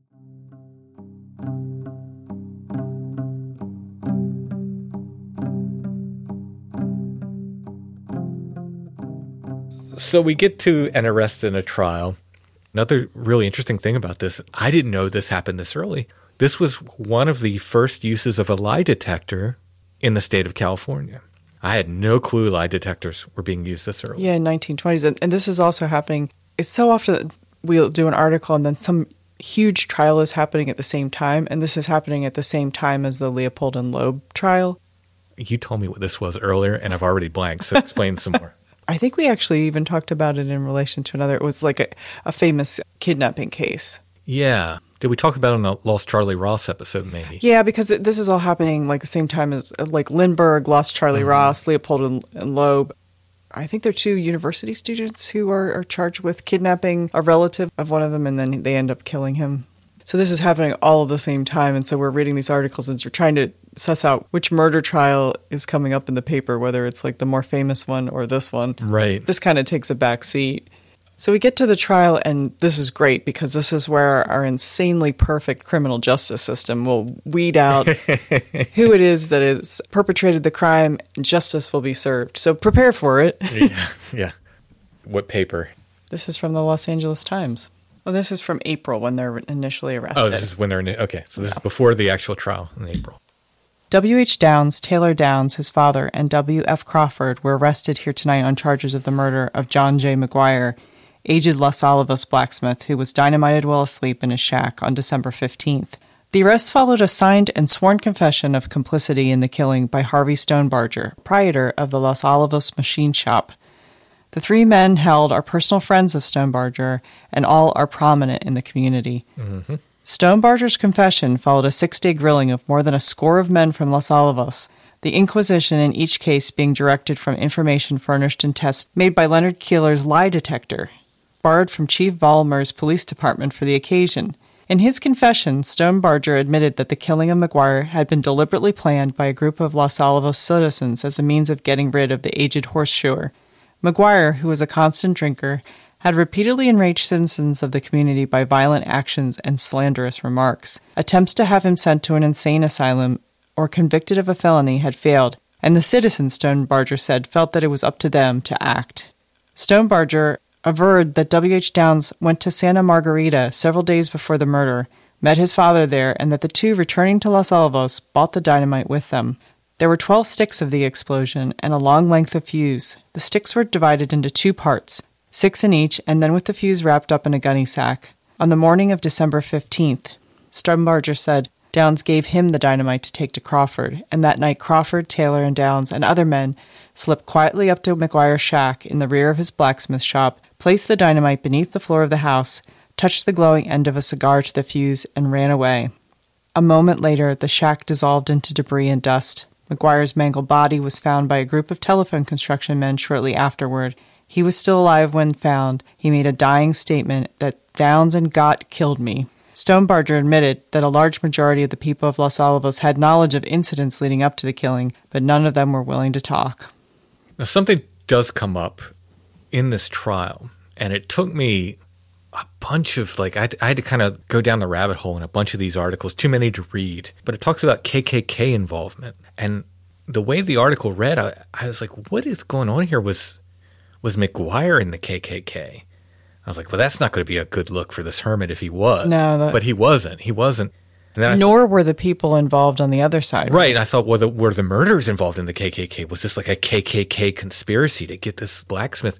So we get to an arrest and a trial. Another really interesting thing about this, I didn't know this happened this early. This was one of the first uses of a lie detector in the state of California. I had no clue lie detectors were being used this early. Yeah, in 1920s. And this is also happening. It's so often that we'll do an article and then some huge trial is happening at the same time. And this is happening at the same time as the Leopold and Loeb trial. You told me what this was earlier, and I've already blanked, so explain some more. I think we actually even talked about it in relation to another. It was like a famous kidnapping case. Yeah. Did we talk about it on the Lost Charlie Ross episode, maybe? Yeah, because this is all happening like the same time as like Lindbergh, Lost Charlie Ross, Leopold and Loeb. I think they're two university students who are charged with kidnapping a relative of one of them, and then they end up killing him. So this is happening all at the same time, and so we're reading these articles and we're trying to suss out which murder trial is coming up in the paper, whether it's like the more famous one or this one. Right. This kind of takes a back seat. So we get to the trial, and this is great because this is where our insanely perfect criminal justice system will weed out who it is that has perpetrated the crime, and justice will be served. So prepare for it. Yeah. What paper? This is from the Los Angeles Times. Well, this is from April when they're initially arrested. Oh, this is when they're okay. So this is before the actual trial in April. W.H. Downs, Taylor Downs, his father, and W.F. Crawford were arrested here tonight on charges of the murder of John J. McGuire aged Los Olivos blacksmith who was dynamited while asleep in his shack on December 15th. The arrest followed a signed and sworn confession of complicity in the killing by Harvey Stonebarger, proprietor of the Los Olivos machine shop. The three men held are personal friends of Stonebarger, and all are prominent in the community. Mm-hmm. Stonebarger's confession followed a 6-day grilling of more than a score of men from Los Olivos, the inquisition in each case being directed from information furnished in tests made by Leonard Keeler's lie detector, borrowed from Chief Vollmer's police department for the occasion. In his confession, Stonebarger admitted that the killing of McGuire had been deliberately planned by a group of Los Olivos citizens as a means of getting rid of the aged horseshoer. McGuire, who was a constant drinker, had repeatedly enraged citizens of the community by violent actions and slanderous remarks. Attempts to have him sent to an insane asylum or convicted of a felony had failed, and the citizens, Stonebarger said, felt that it was up to them to act. Stonebarger averred that W.H. Downs went to Santa Margarita several days before the murder, met his father there, and that the two, returning to Los Olivos, bought the dynamite with them. There were 12 sticks of the explosion and a long length of fuse. The sticks were divided into 2 parts, 6 in each, and then with the fuse wrapped up in a gunny sack. On the morning of December 15th, Stonebarger said Downs gave him the dynamite to take to Crawford, and that night Crawford, Taylor, and Downs and other men slipped quietly up to McGuire's shack in the rear of his blacksmith shop, placed the dynamite beneath the floor of the house, touched the glowing end of a cigar to the fuse, and ran away. A moment later, the shack dissolved into debris and dust. McGuire's mangled body was found by a group of telephone construction men shortly afterward. He was still alive when found. He made a dying statement that Downs and Gott killed me. Stonebarger admitted that a large majority of the people of Los Olivos had knowledge of incidents leading up to the killing, but none of them were willing to talk. Now, something does come up in this trial, and it took me a bunch of, I had to kind of go down the rabbit hole in a bunch of these articles, too many to read, but it talks about KKK involvement. And the way the article read, I was like, what is going on here? Was McGuire in the KKK? I was like, well, that's not going to be a good look for this hermit if he was. No. But he wasn't. He wasn't. Nor were the people involved on the other side. Right. And I thought, well, were the murderers involved in the KKK? Was this like a KKK conspiracy to get this blacksmith?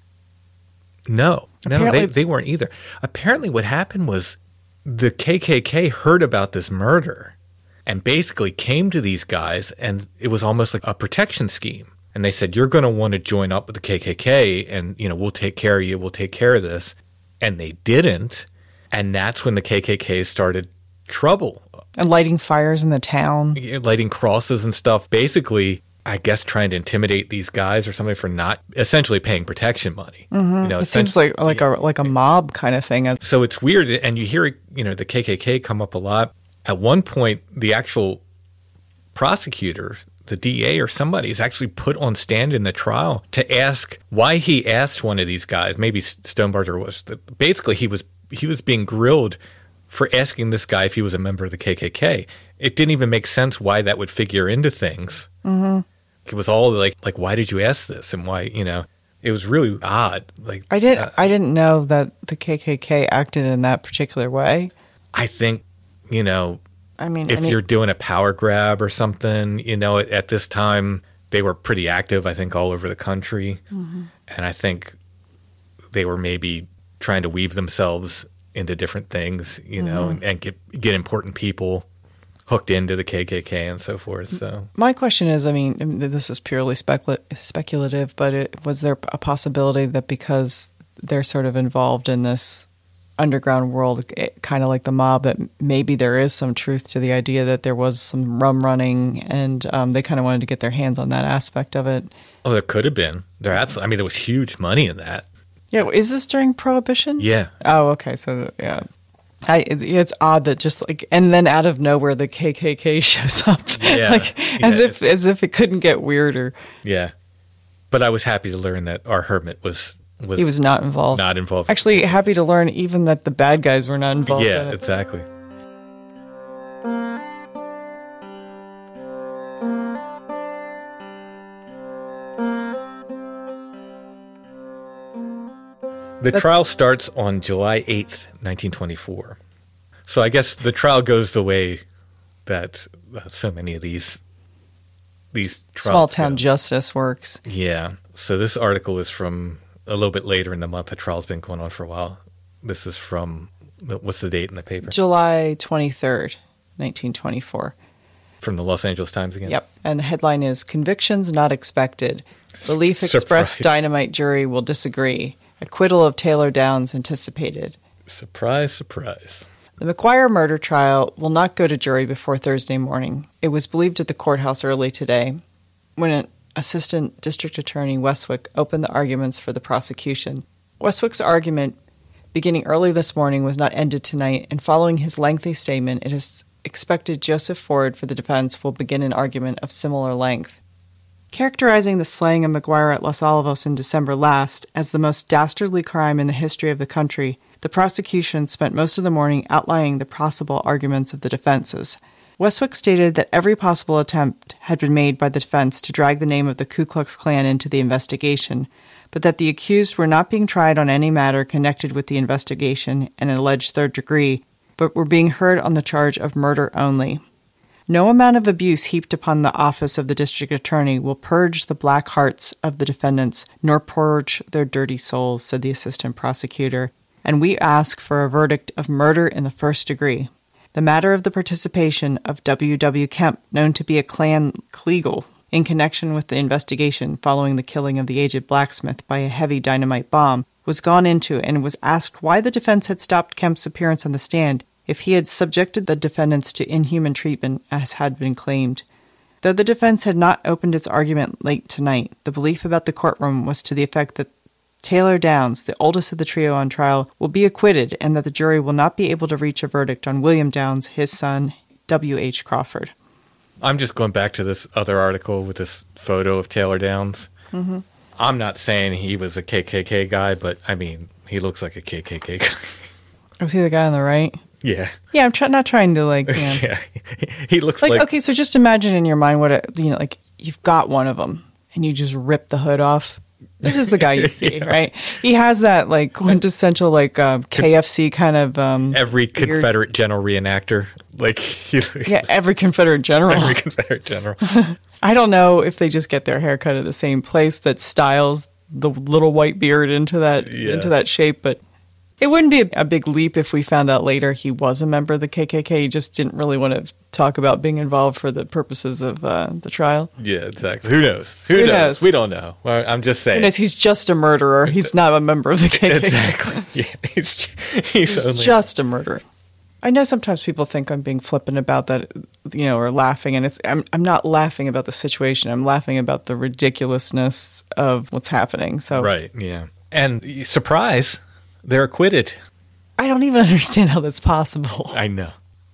No, they weren't either. Apparently what happened was the KKK heard about this murder and basically came to these guys, and it was almost like a protection scheme. And they said, you're going to want to join up with the KKK, and, we'll take care of you. We'll take care of this. And they didn't. And that's when the KKK started trouble. And lighting fires in the town. Lighting crosses and stuff. Basically, I guess trying to intimidate these guys or something for not essentially paying protection money. Mm-hmm. It seems like a mob kind of thing. So it's weird. And you hear, the KKK come up a lot. At one point, the actual prosecutor, the DA or somebody, is actually put on stand in the trial to ask why he asked one of these guys, maybe Stonebarger was, basically he was being grilled for asking this guy if he was a member of the KKK. It didn't even make sense why that would figure into things. Mm-hmm. It was all like, why did you ask this? And why, it was really odd. I didn't know that the KKK acted in that particular way. I think, if you're doing a power grab or something, at this time, they were pretty active, I think, all over the country. Mm-hmm. And I think they were maybe trying to weave themselves into different things, and get important people hooked into the KKK and so forth. So my question is, this is purely speculative, but was there a possibility that because they're sort of involved in this underground world, kind of like the mob, that maybe there is some truth to the idea that there was some rum running, and they kind of wanted to get their hands on that aspect of it? Oh, there could have been. There was huge money in that. Yeah, is this during Prohibition? Yeah. Oh, okay. So yeah, it's odd that just and then out of nowhere the KKK shows up, as if it couldn't get weirder. Yeah, but I was happy to learn that our hermit was. He was not involved. Not involved. Actually, happy to learn even that the bad guys were not involved. Yeah, in it. Exactly. The trial starts on July 8th, 1924. So I guess the trial goes the way that so many of these trials small town go. justice works. Yeah. So this article is from a little bit later in the month. The trial's been going on for a while. This is from, what's the date in the paper? July 23rd, 1924. From the Los Angeles Times again? Yep. And the headline is, Convictions Not Expected. Relief Express Surprise. Dynamite Jury Will Disagree. Acquittal of Taylor Downs Anticipated. Surprise, surprise. The McGuire murder trial will not go to jury before Thursday morning. It was believed at the courthouse early today when an Assistant District Attorney Westwick opened the arguments for the prosecution. Westwick's argument, beginning early this morning, was not ended tonight, and following his lengthy statement, it is expected Joseph Ford for the defense will begin an argument of similar length. Characterizing the slaying of McGuire at Los Alamos in December last as the most dastardly crime in the history of the country, the prosecution spent most of the morning outlining the possible arguments of the defenses. Westwick stated that every possible attempt had been made by the defense to drag the name of the Ku Klux Klan into the investigation, but that the accused were not being tried on any matter connected with the investigation and an alleged third degree, but were being heard on the charge of murder only. No amount of abuse heaped upon the office of the district attorney will purge the black hearts of the defendants, nor purge their dirty souls, said the assistant prosecutor, and we ask for a verdict of murder in the first degree. The matter of the participation of W. W. Kemp, known to be a Klan Kleagle, in connection with the investigation following the killing of the aged blacksmith by a heavy dynamite bomb, was gone into and was asked why the defense had stopped Kemp's appearance on the stand if he had subjected the defendants to inhuman treatment as had been claimed. Though the defense had not opened its argument late tonight, the belief about the courtroom was to the effect that Taylor Downs, the oldest of the trio on trial, will be acquitted and that the jury will not be able to reach a verdict on William Downs, his son, W.H. Crawford. I'm just going back to this other article with this photo of Taylor Downs. Mm-hmm. I'm not saying he was a KKK guy, but, I mean, he looks like a KKK guy. Was he the guy on the right? Yeah. Yeah, I'm not trying to, like, Yeah. He looks like... like... Okay, so just imagine in your mind what, like, you've got one of them, and you just rip the hood off. This is the guy you see, Yeah. right? He has that, like, quintessential, like, KFC kind of... every weird- Confederate general reenactor. Like, Yeah, every Confederate general. every Confederate general. I don't know if they just get their haircut at the same place that styles the little white beard into that shape, but it wouldn't be a big leap if we found out later he was a member of the KKK. He just didn't really want to talk about being involved for the purposes of the trial. Yeah, exactly. Who knows? Who knows? We don't know. Well, I'm just saying. He's just a murderer. He's not a member of the KKK. Exactly. Yeah, he's only... just a murderer. I know sometimes people think I'm being flippant about that, or laughing, and I'm not laughing about the situation. I'm laughing about the ridiculousness of what's happening. So Right, yeah. And surprise, they're acquitted. I don't even understand how that's possible. I know.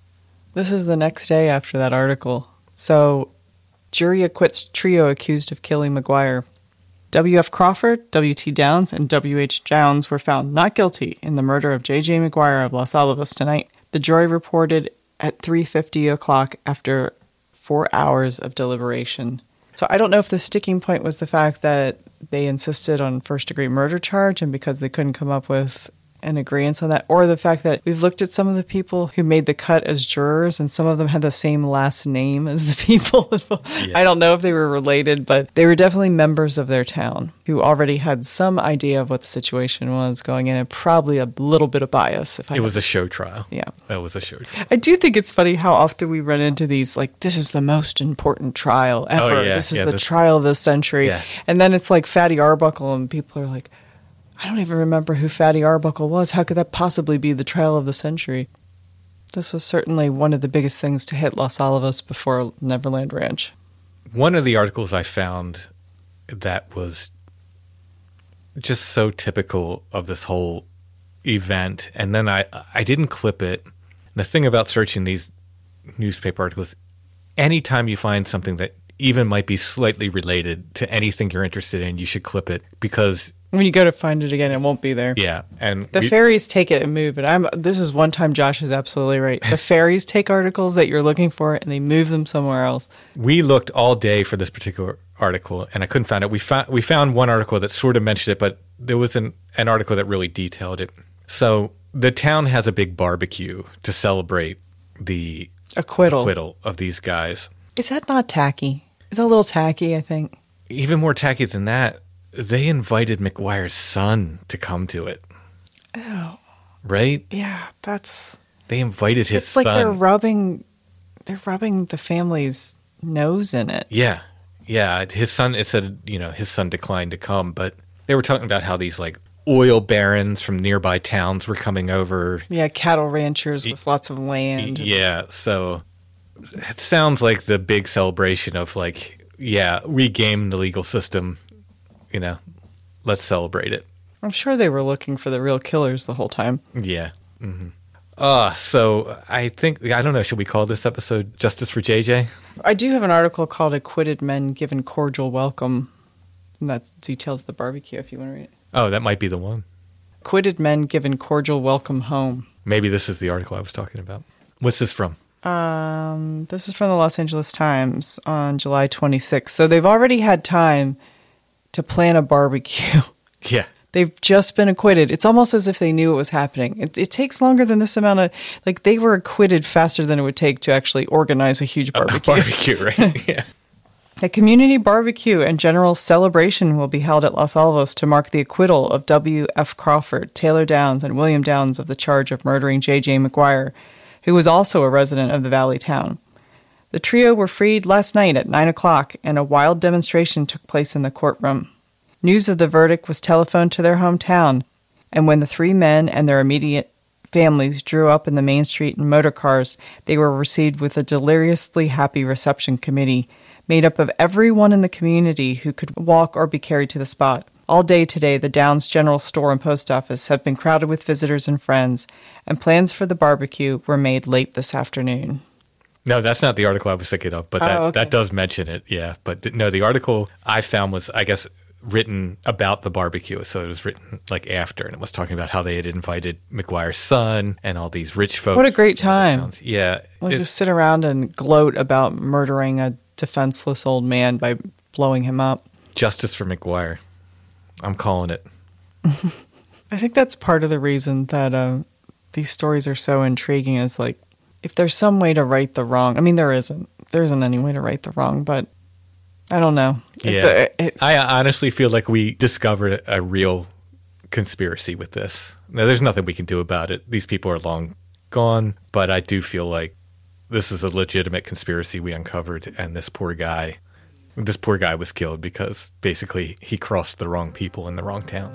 This is the next day after that article. So, jury acquits trio accused of killing McGuire. W.F. Crawford, W.T. Downs, and W.H. Downs were found not guilty in the murder of J.J. McGuire of Los Alamos tonight. The jury reported at 3:50 o'clock after 4 hours of deliberation. So I don't know if the sticking point was the fact that they insisted on first-degree murder charge and because they couldn't come up with an agreement on that, or the fact that we've looked at some of the people who made the cut as jurors and some of them had the same last name as the people involved. Yeah. I don't know if they were related, but they were definitely members of their town who already had some idea of what the situation was going in and probably a little bit of bias. It was a show trial. Yeah. That was a show trial. I do think it's funny how often we run into these, like, this is the most important trial ever. Oh, yeah. This is the trial of the century. Yeah. And then it's like Fatty Arbuckle and people are like, I don't even remember who Fatty Arbuckle was. How could that possibly be the trial of the century? This was certainly one of the biggest things to hit Los Alamos before Neverland Ranch. One of the articles I found that was just so typical of this whole event, and then I didn't clip it. The thing about searching these newspaper articles, anytime you find something that even might be slightly related to anything you're interested in, you should clip it because... When you go to find it again, it won't be there. Yeah. And the fairies take it and move it. This is one time Josh is absolutely right. The fairies take articles that you're looking for and they move them somewhere else. We looked all day for this particular article and I couldn't find it. We found one article that sort of mentioned it, but there was an article that really detailed it. So the town has a big barbecue to celebrate the acquittal of these guys. Is that not tacky? It's a little tacky, I think. Even more tacky than that. They invited McGuire's son to come to it. Oh. Right? Yeah, that's... They invited his It's like son. they're rubbing the family's nose in it. Yeah. Yeah. His son, it said, his son declined to come, but they were talking about how these like oil barons from nearby towns were coming over. Yeah, cattle ranchers with lots of land. Yeah. So it sounds like the big celebration of like, regame the legal system, let's celebrate it. I'm sure they were looking for the real killers the whole time. Yeah. Mm-hmm. So I don't know, should we call this episode Justice for JJ? I do have an article called Acquitted Men Given Cordial Welcome. And that details the barbecue if you want to read it. Oh, that might be the one. Acquitted Men Given Cordial Welcome Home. Maybe this is the article I was talking about. What's this from? This is from the Los Angeles Times on July 26th. So they've already had time to plan a barbecue. Yeah. They've just been acquitted. It's almost as if they knew it was happening. It takes longer than this amount of... Like, they were acquitted faster than it would take to actually organize a huge barbecue. A barbecue, right? Yeah. A community barbecue and general celebration will be held at Los Alamos to mark the acquittal of W.F. Crawford, Taylor Downs, and William Downs of the charge of murdering J.J. McGuire, who was also a resident of the valley town. The trio were freed last night at 9 o'clock, and a wild demonstration took place in the courtroom. News of the verdict was telephoned to their hometown, and when the three men and their immediate families drew up in the main street in motor cars, they were received with a deliriously happy reception committee made up of everyone in the community who could walk or be carried to the spot. All day today, the Downs General Store and Post Office have been crowded with visitors and friends, and plans for the barbecue were made late this afternoon. No, that's not the article I was thinking of, but that does mention it, yeah. But no, the article I found was, I guess, written about the barbecue, so it was written like after, and it was talking about how they had invited McGuire's son and all these rich folks. What a great time. Yeah. We'll just sit around and gloat about murdering a defenseless old man by blowing him up. Justice for McGuire. I'm calling it. I think that's part of the reason that these stories are so intriguing is like, if there's some way to right the wrong, I mean, there isn't any way to right the wrong, but I don't know. I honestly feel like we discovered a real conspiracy with this. Now, there's nothing we can do about it. These people are long gone, but I do feel like this is a legitimate conspiracy we uncovered, and this poor guy was killed because basically he crossed the wrong people in the wrong town.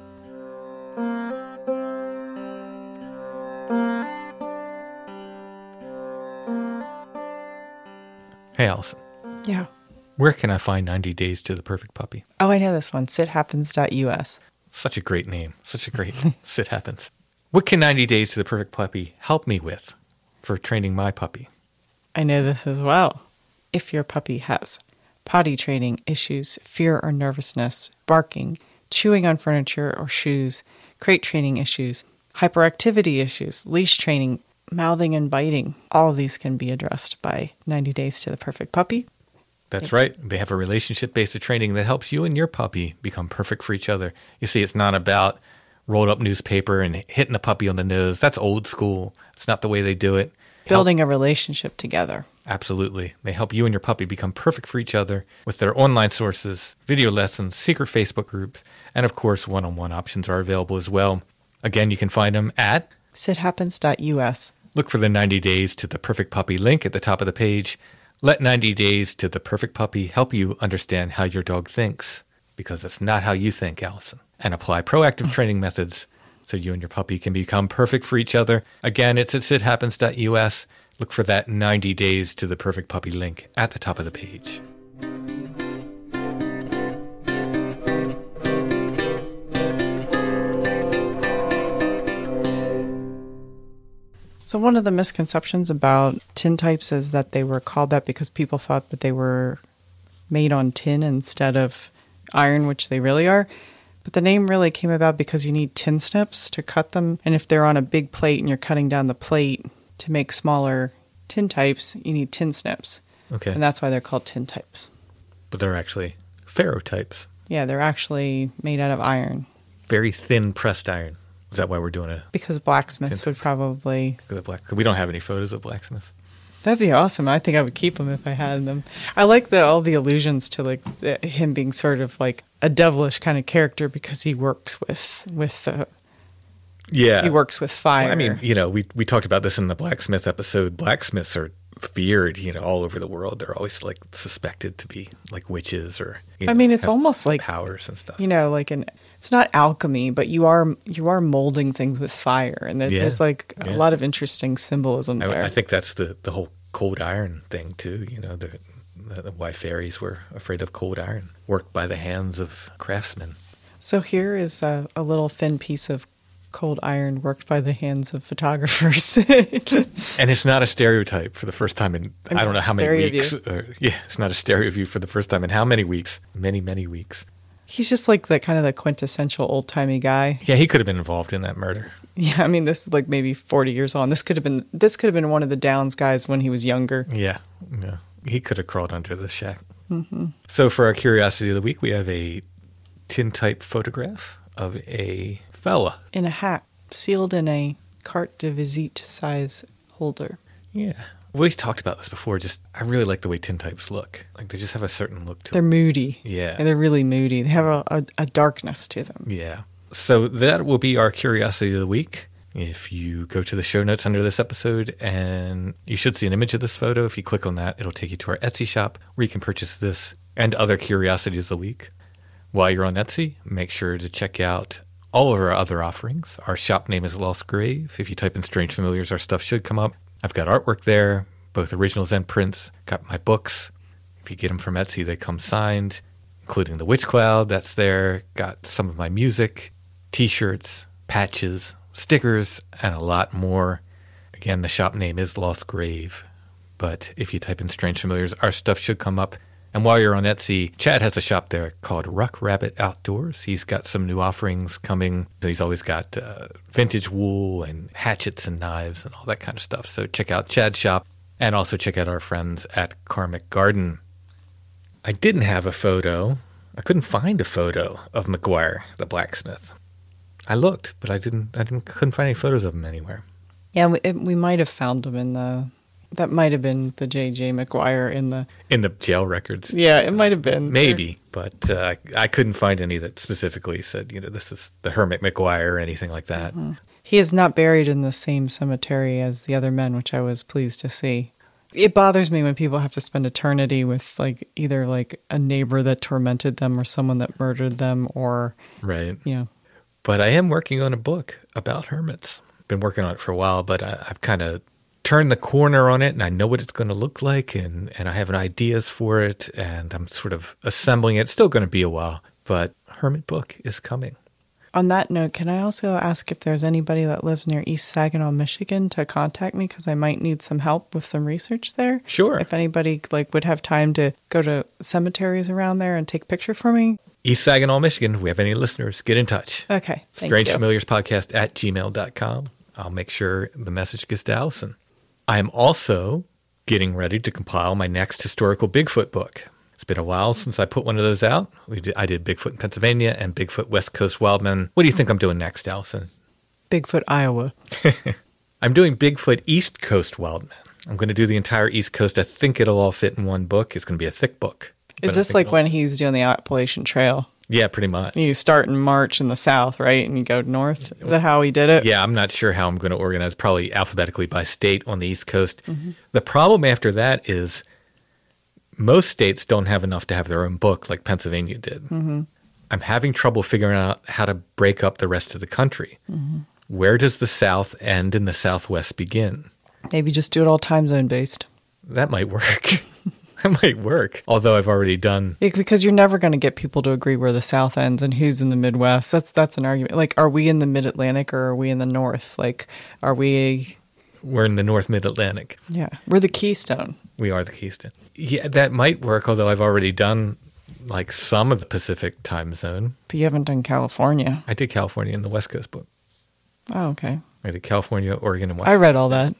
Hey, Allison. Yeah. Where can I find 90 Days to the Perfect Puppy? Oh, I know this one. SitHappens.us. Such a great name. Such a great Sit Happens. What can 90 Days to the Perfect Puppy help me with for training my puppy? I know this as well. If your puppy has potty training issues, fear or nervousness, barking, chewing on furniture or shoes, crate training issues, hyperactivity issues, leash training, mouthing and biting, all of these can be addressed by 90 Days to the Perfect Puppy. That's right. They have a relationship-based training that helps you and your puppy become perfect for each other. You see, it's not about rolled up newspaper and hitting the puppy on the nose. That's old school. It's not the way they do it. Building a relationship together. Absolutely. They help you and your puppy become perfect for each other with their online sources, video lessons, secret Facebook groups, and of course, one-on-one options are available as well. Again, you can find them at SitHappens.us. Look for the 90 Days to the Perfect Puppy link at the top of the page. Let 90 Days to the Perfect Puppy help you understand how your dog thinks, because it's not how you think, Allison. And apply proactive training methods so you and your puppy can become perfect for each other. Again, it's at sithappens.us. Look for that 90 Days to the Perfect Puppy link at the top of the page. So one of the misconceptions about tin types is that they were called that because people thought that they were made on tin instead of iron, which they really are. But the name really came about because you need tin snips to cut them. And if they're on a big plate and you're cutting down the plate to make smaller tin types, you need tin snips. Okay. And that's why they're called tin types. But they're actually ferrotypes. Yeah, they're actually made out of iron. Very thin pressed iron. Is that why we're doing it? Because blacksmiths would probably... Because of black. We don't have any photos of blacksmiths. That'd be awesome. I think I would keep them if I had them. I like all the allusions to like him being sort of like a devilish kind of character because he works with Yeah. he works with fire. Well, I mean, we talked about this in the blacksmith episode. Blacksmiths are feared, all over the world. They're always like suspected to be like witches or I mean, it's have almost like powers and stuff. like it's not alchemy, but you are molding things with fire, and there's like a lot of interesting symbolism there. I think that's the whole cold iron thing too. Why fairies were afraid of cold iron, worked by the hands of craftsmen. So here is a little thin piece of cold iron worked by the hands of photographers. And it's not a stereotype for the first time in I don't know how many weeks. It's not a stereo view for the first time in how many weeks? Many, many weeks. He's just like the kind of the quintessential old-timey guy. Yeah, he could have been involved in that murder. Yeah, I mean, this is like maybe 40 years on. This could have been one of the Downs guys when he was younger. Yeah. He could have crawled under the shack. Mm-hmm. So for our Curiosity of the Week, we have a tintype photograph of a fella. In a hat, sealed in a carte de visite size holder. Yeah. We've talked about this before. I really like the way tintypes look. Like they just have a certain look to them. They're moody. Yeah. And they're really moody. They have a darkness to them. Yeah. So that will be our Curiosity of the Week. If you go to the show notes under this episode, and you should see an image of this photo. If you click on that, it'll take you to our Etsy shop where you can purchase this and other Curiosities of the Week. While you're on Etsy, make sure to check out all of our other offerings. Our shop name is Lost Grave. If you type in Strange Familiars, our stuff should come up. I've got artwork there, both originals and prints. Got my books. If you get them from Etsy, they come signed, including The Witch Cloud. That's there. Got some of my music, T-shirts, patches, stickers, and a lot more. Again, the shop name is Lost Grave. But if you type in Strange Familiars, our stuff should come up. And while you're on Etsy, Chad has a shop there called Ruck Rabbit Outdoors. He's got some new offerings coming. He's always got vintage wool and hatchets and knives and all that kind of stuff. So check out Chad's shop and also check out our friends at Karmic Garden. I didn't have a photo. I couldn't find a photo of McGuire, the blacksmith. I looked, but I couldn't find any photos of him anywhere. Yeah, we might have found him in that might have been the J.J. McGuire in the jail records. Yeah, it might have been. Maybe, but I couldn't find any that specifically said, this is the Hermit McGuire or anything like that. Mm-hmm. He is not buried in the same cemetery as the other men, which I was pleased to see. It bothers me when people have to spend eternity with either a neighbor that tormented them or someone that murdered them or right. But I am working on a book about hermits. Been working on it for a while, but I've kind of turned the corner on it, and I know what it's going to look like, and I have ideas for it, and I'm sort of assembling it. It's still going to be a while, but Hermit book is coming. On that note, can I also ask if there's anybody that lives near East Saginaw, Michigan, to contact me because I might need some help with some research there? Sure. If anybody would have time to go to cemeteries around there and take a picture for me. East Saginaw, Michigan. If we have any listeners, get in touch. Okay. Strange Familiars Podcast at gmail.com. I'll make sure the message gets to Allison. I am also getting ready to compile my next historical Bigfoot book. It's been a while since I put one of those out. I did Bigfoot in Pennsylvania and Bigfoot West Coast Wildman. What do you think I'm doing next, Allison? Bigfoot, Iowa. I'm doing Bigfoot East Coast Wildman. I'm going to do the entire East Coast. I think it'll all fit in one book. It's going to be a thick book. Is this like when he's doing the Appalachian Trail? Yeah, pretty much. You start in March in the south, right? And you go north? Is that how he did it? Yeah, I'm not sure how I'm going to organize, probably alphabetically by state on the East Coast. Mm-hmm. The problem after that is most states don't have enough to have their own book like Pennsylvania did. Mm-hmm. I'm having trouble figuring out how to break up the rest of the country. Mm-hmm. Where does the South end and the Southwest begin? Maybe just do it all time zone based. That might work. That might work. Although I've already done... Because you're never going to get people to agree where the South ends and who's in the Midwest. That's an argument. Are we in the Mid-Atlantic or are we in the North? Are we... We're in the North Mid-Atlantic. Yeah. We're the Keystone. We are the Keystone. Yeah, that might work, although I've already done some of the Pacific time zone. But you haven't done California. I did California in the West Coast book. Oh, okay. I did California, Oregon, and Washington. I read all that.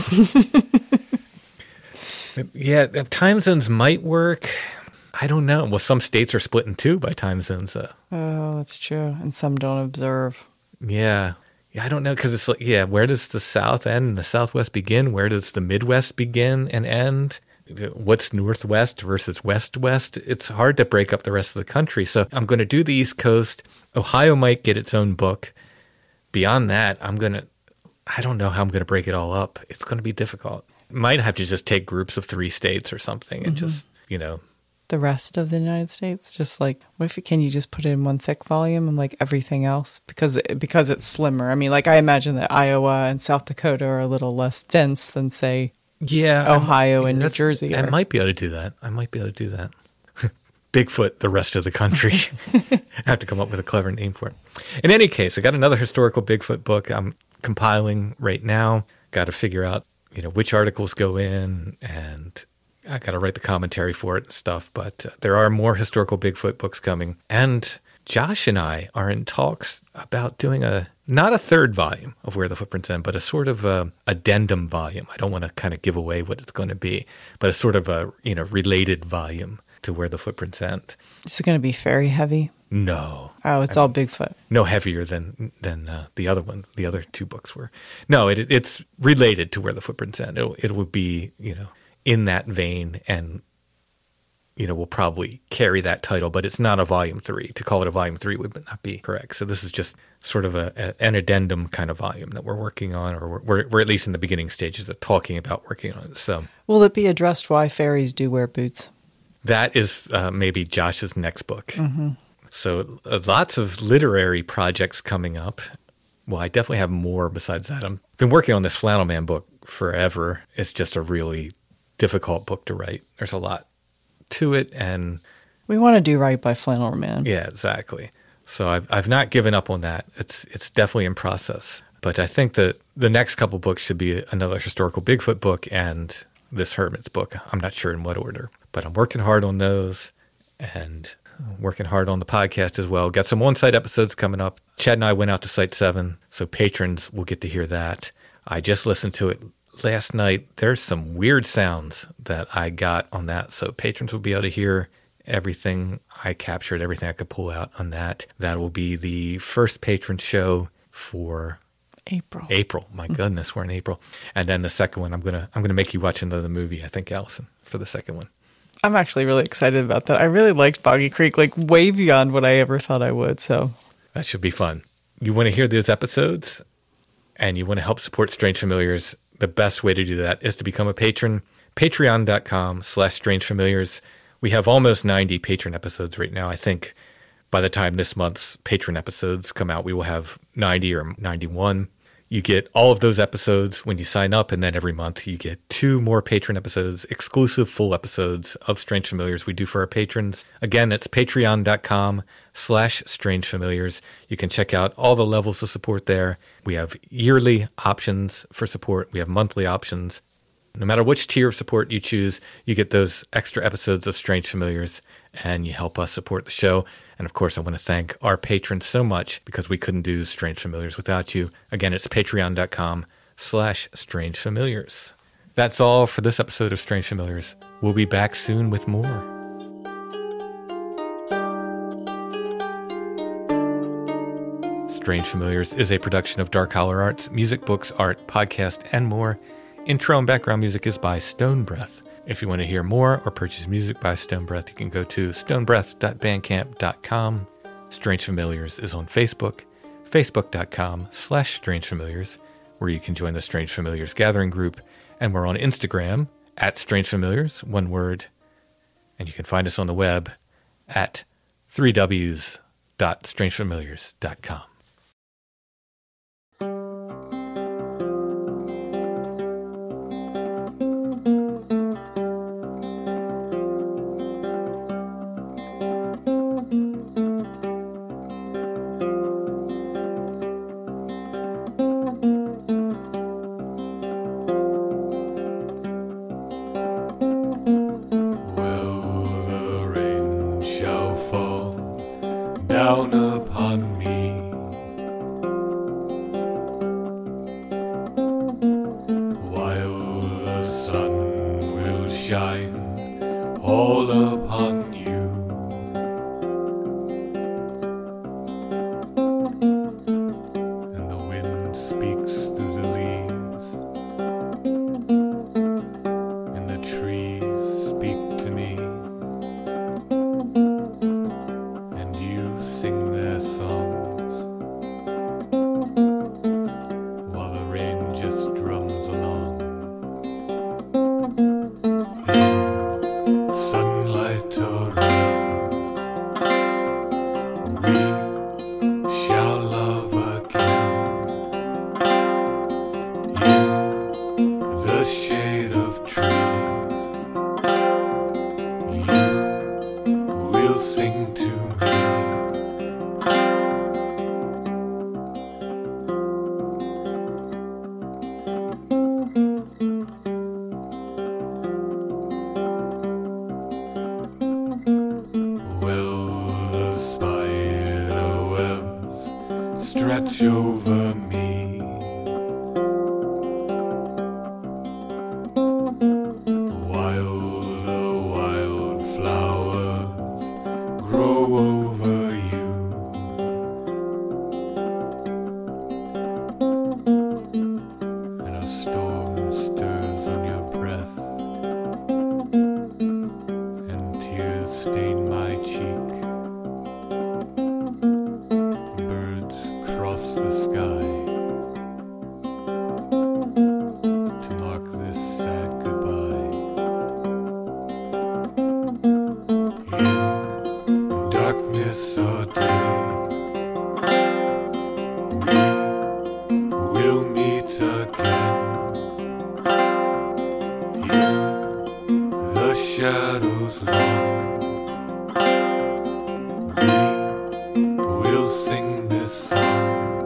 Yeah, time zones might work. I don't know. Well, some states are split in two by time zones, though. Oh, that's true. And some don't observe. Yeah. Yeah, I don't know, because it's like, yeah, where does the South end and the Southwest begin? Where does the Midwest begin and end? What's Northwest versus West-West? It's hard to break up the rest of the country. So I'm going to do the East Coast. Ohio might get its own book. Beyond that, I don't know how I'm going to break it all up. It's going to be difficult. Might have to just take groups of 3 states or something and just, The rest of the United States, just like, can you just put it in one thick volume and like everything else? Because it's slimmer. I mean, like I imagine that Iowa and South Dakota are a little less dense than, say, Ohio and New Jersey. I might be able to do that. Bigfoot, the rest of the country. I have to come up with a clever name for it. In any case, I got another historical Bigfoot book I'm compiling right now. Got to figure out, which articles go in, and I got to write the commentary for it and stuff. But there are more historical Bigfoot books coming. And Josh and I are in talks about doing not a third volume of Where the Footprints End, but a sort of addendum volume. I don't want to kind of give away what it's going to be, but a sort of a, related volume to Where the Footprints End. Is it going to be very heavy? No. Oh, it's all Bigfoot. No heavier than the other ones. The other 2 books were. No, it's related to Where the Footprints End. It will be, in that vein, and we'll probably carry that title, but it's not a volume 3. To call it a volume 3 would not be correct. So this is just sort of an addendum kind of volume that we're working on, or we're at least in the beginning stages of talking about working on it. So, will it be addressed why fairies do wear boots? That is maybe Josh's next book. Mm-hmm. So lots of literary projects coming up. Well, I definitely have more besides that. I've been working on this Flannel Man book forever. It's just a really difficult book to write. There's a lot to it, and we want to do right by Flannel Man. Yeah, exactly. So I've not given up on that. It's definitely in process. But I think that the next couple books should be another historical Bigfoot book and this Hermit's book. I'm not sure in what order, but I'm working hard on those and working hard on the podcast as well. Got some on-site episodes coming up. Chad and I went out to Site 7, so patrons will get to hear that. I just listened to it last night. There's some weird sounds that I got on that, so patrons will be able to hear everything I captured, everything I could pull out on that. That will be the first patron show for April. My goodness, we're in April. And then the second one, I'm gonna make you watch another movie, I think, Allison, for the second one. I'm actually really excited about that. I really liked Boggy Creek, like way beyond what I ever thought I would. So that should be fun. You want to hear those episodes and you want to help support Strange Familiars, the best way to do that is to become a patron. Patreon.com/strangefamiliars. We have almost 90 patron episodes right now. I think by the time this month's patron episodes come out, we will have 90 or 91. You get all of those episodes when you sign up, and then every month you get 2 more patron episodes, exclusive full episodes of Strange Familiars we do for our patrons. Again, it's patreon.com/strangefamiliars. You can check out all the levels of support there. We have yearly options for support. We have monthly options. No matter which tier of support you choose, you get those extra episodes of Strange Familiars, and you help us support the show. And of course, I want to thank our patrons so much, because we couldn't do Strange Familiars without you. Again, it's patreon.com/strangefamiliars. That's all for this episode of Strange Familiars. We'll be back soon with more. Strange Familiars is a production of Dark Holler Arts, music, books, art, podcast, and more. Intro and background music is by Stone Breath. If you want to hear more or purchase music by Stone Breath, you can go to stonebreath.bandcamp.com. Strange Familiars is on Facebook, facebook.com/strangefamiliars, where you can join the Strange Familiars gathering group. And we're on Instagram @strangefamiliars, one word. And you can find us on the web at 3ws.strangefamiliars.com. Down upon me, while the sun will shine all upon you, and the wind stretch over me. While the wildflowers grow over you. And a storm stirs on your breath, and tears stain my cheek. Birds cross the sky to mark this sad goodbye. In darkness or day, we will meet again. In the shadows long, we'll sing this song.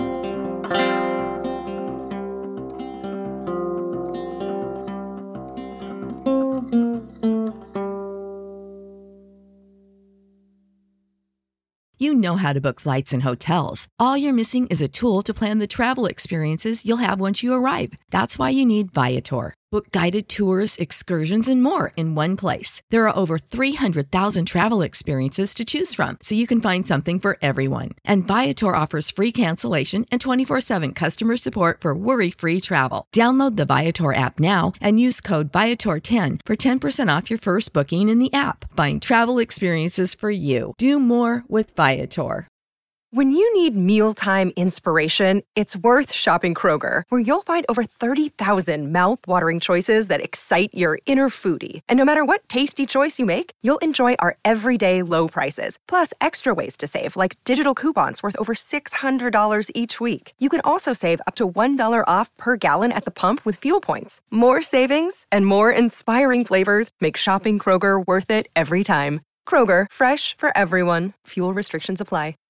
You know how to book flights and hotels. All you're missing is a tool to plan the travel experiences you'll have once you arrive. That's why you need Viator. Book guided tours, excursions, and more in one place. There are over 300,000 travel experiences to choose from, so you can find something for everyone. And Viator offers free cancellation and 24/7 customer support for worry-free travel. Download the Viator app now and use code Viator10 for 10% off your first booking in the app. Find travel experiences for you. Do more with Viator. When you need mealtime inspiration, it's worth shopping Kroger, where you'll find over 30,000 mouth-watering choices that excite your inner foodie. And no matter what tasty choice you make, you'll enjoy our everyday low prices, plus extra ways to save, like digital coupons worth over $600 each week. You can also save up to $1 off per gallon at the pump with fuel points. More savings and more inspiring flavors make shopping Kroger worth it every time. Kroger, fresh for everyone. Fuel restrictions apply.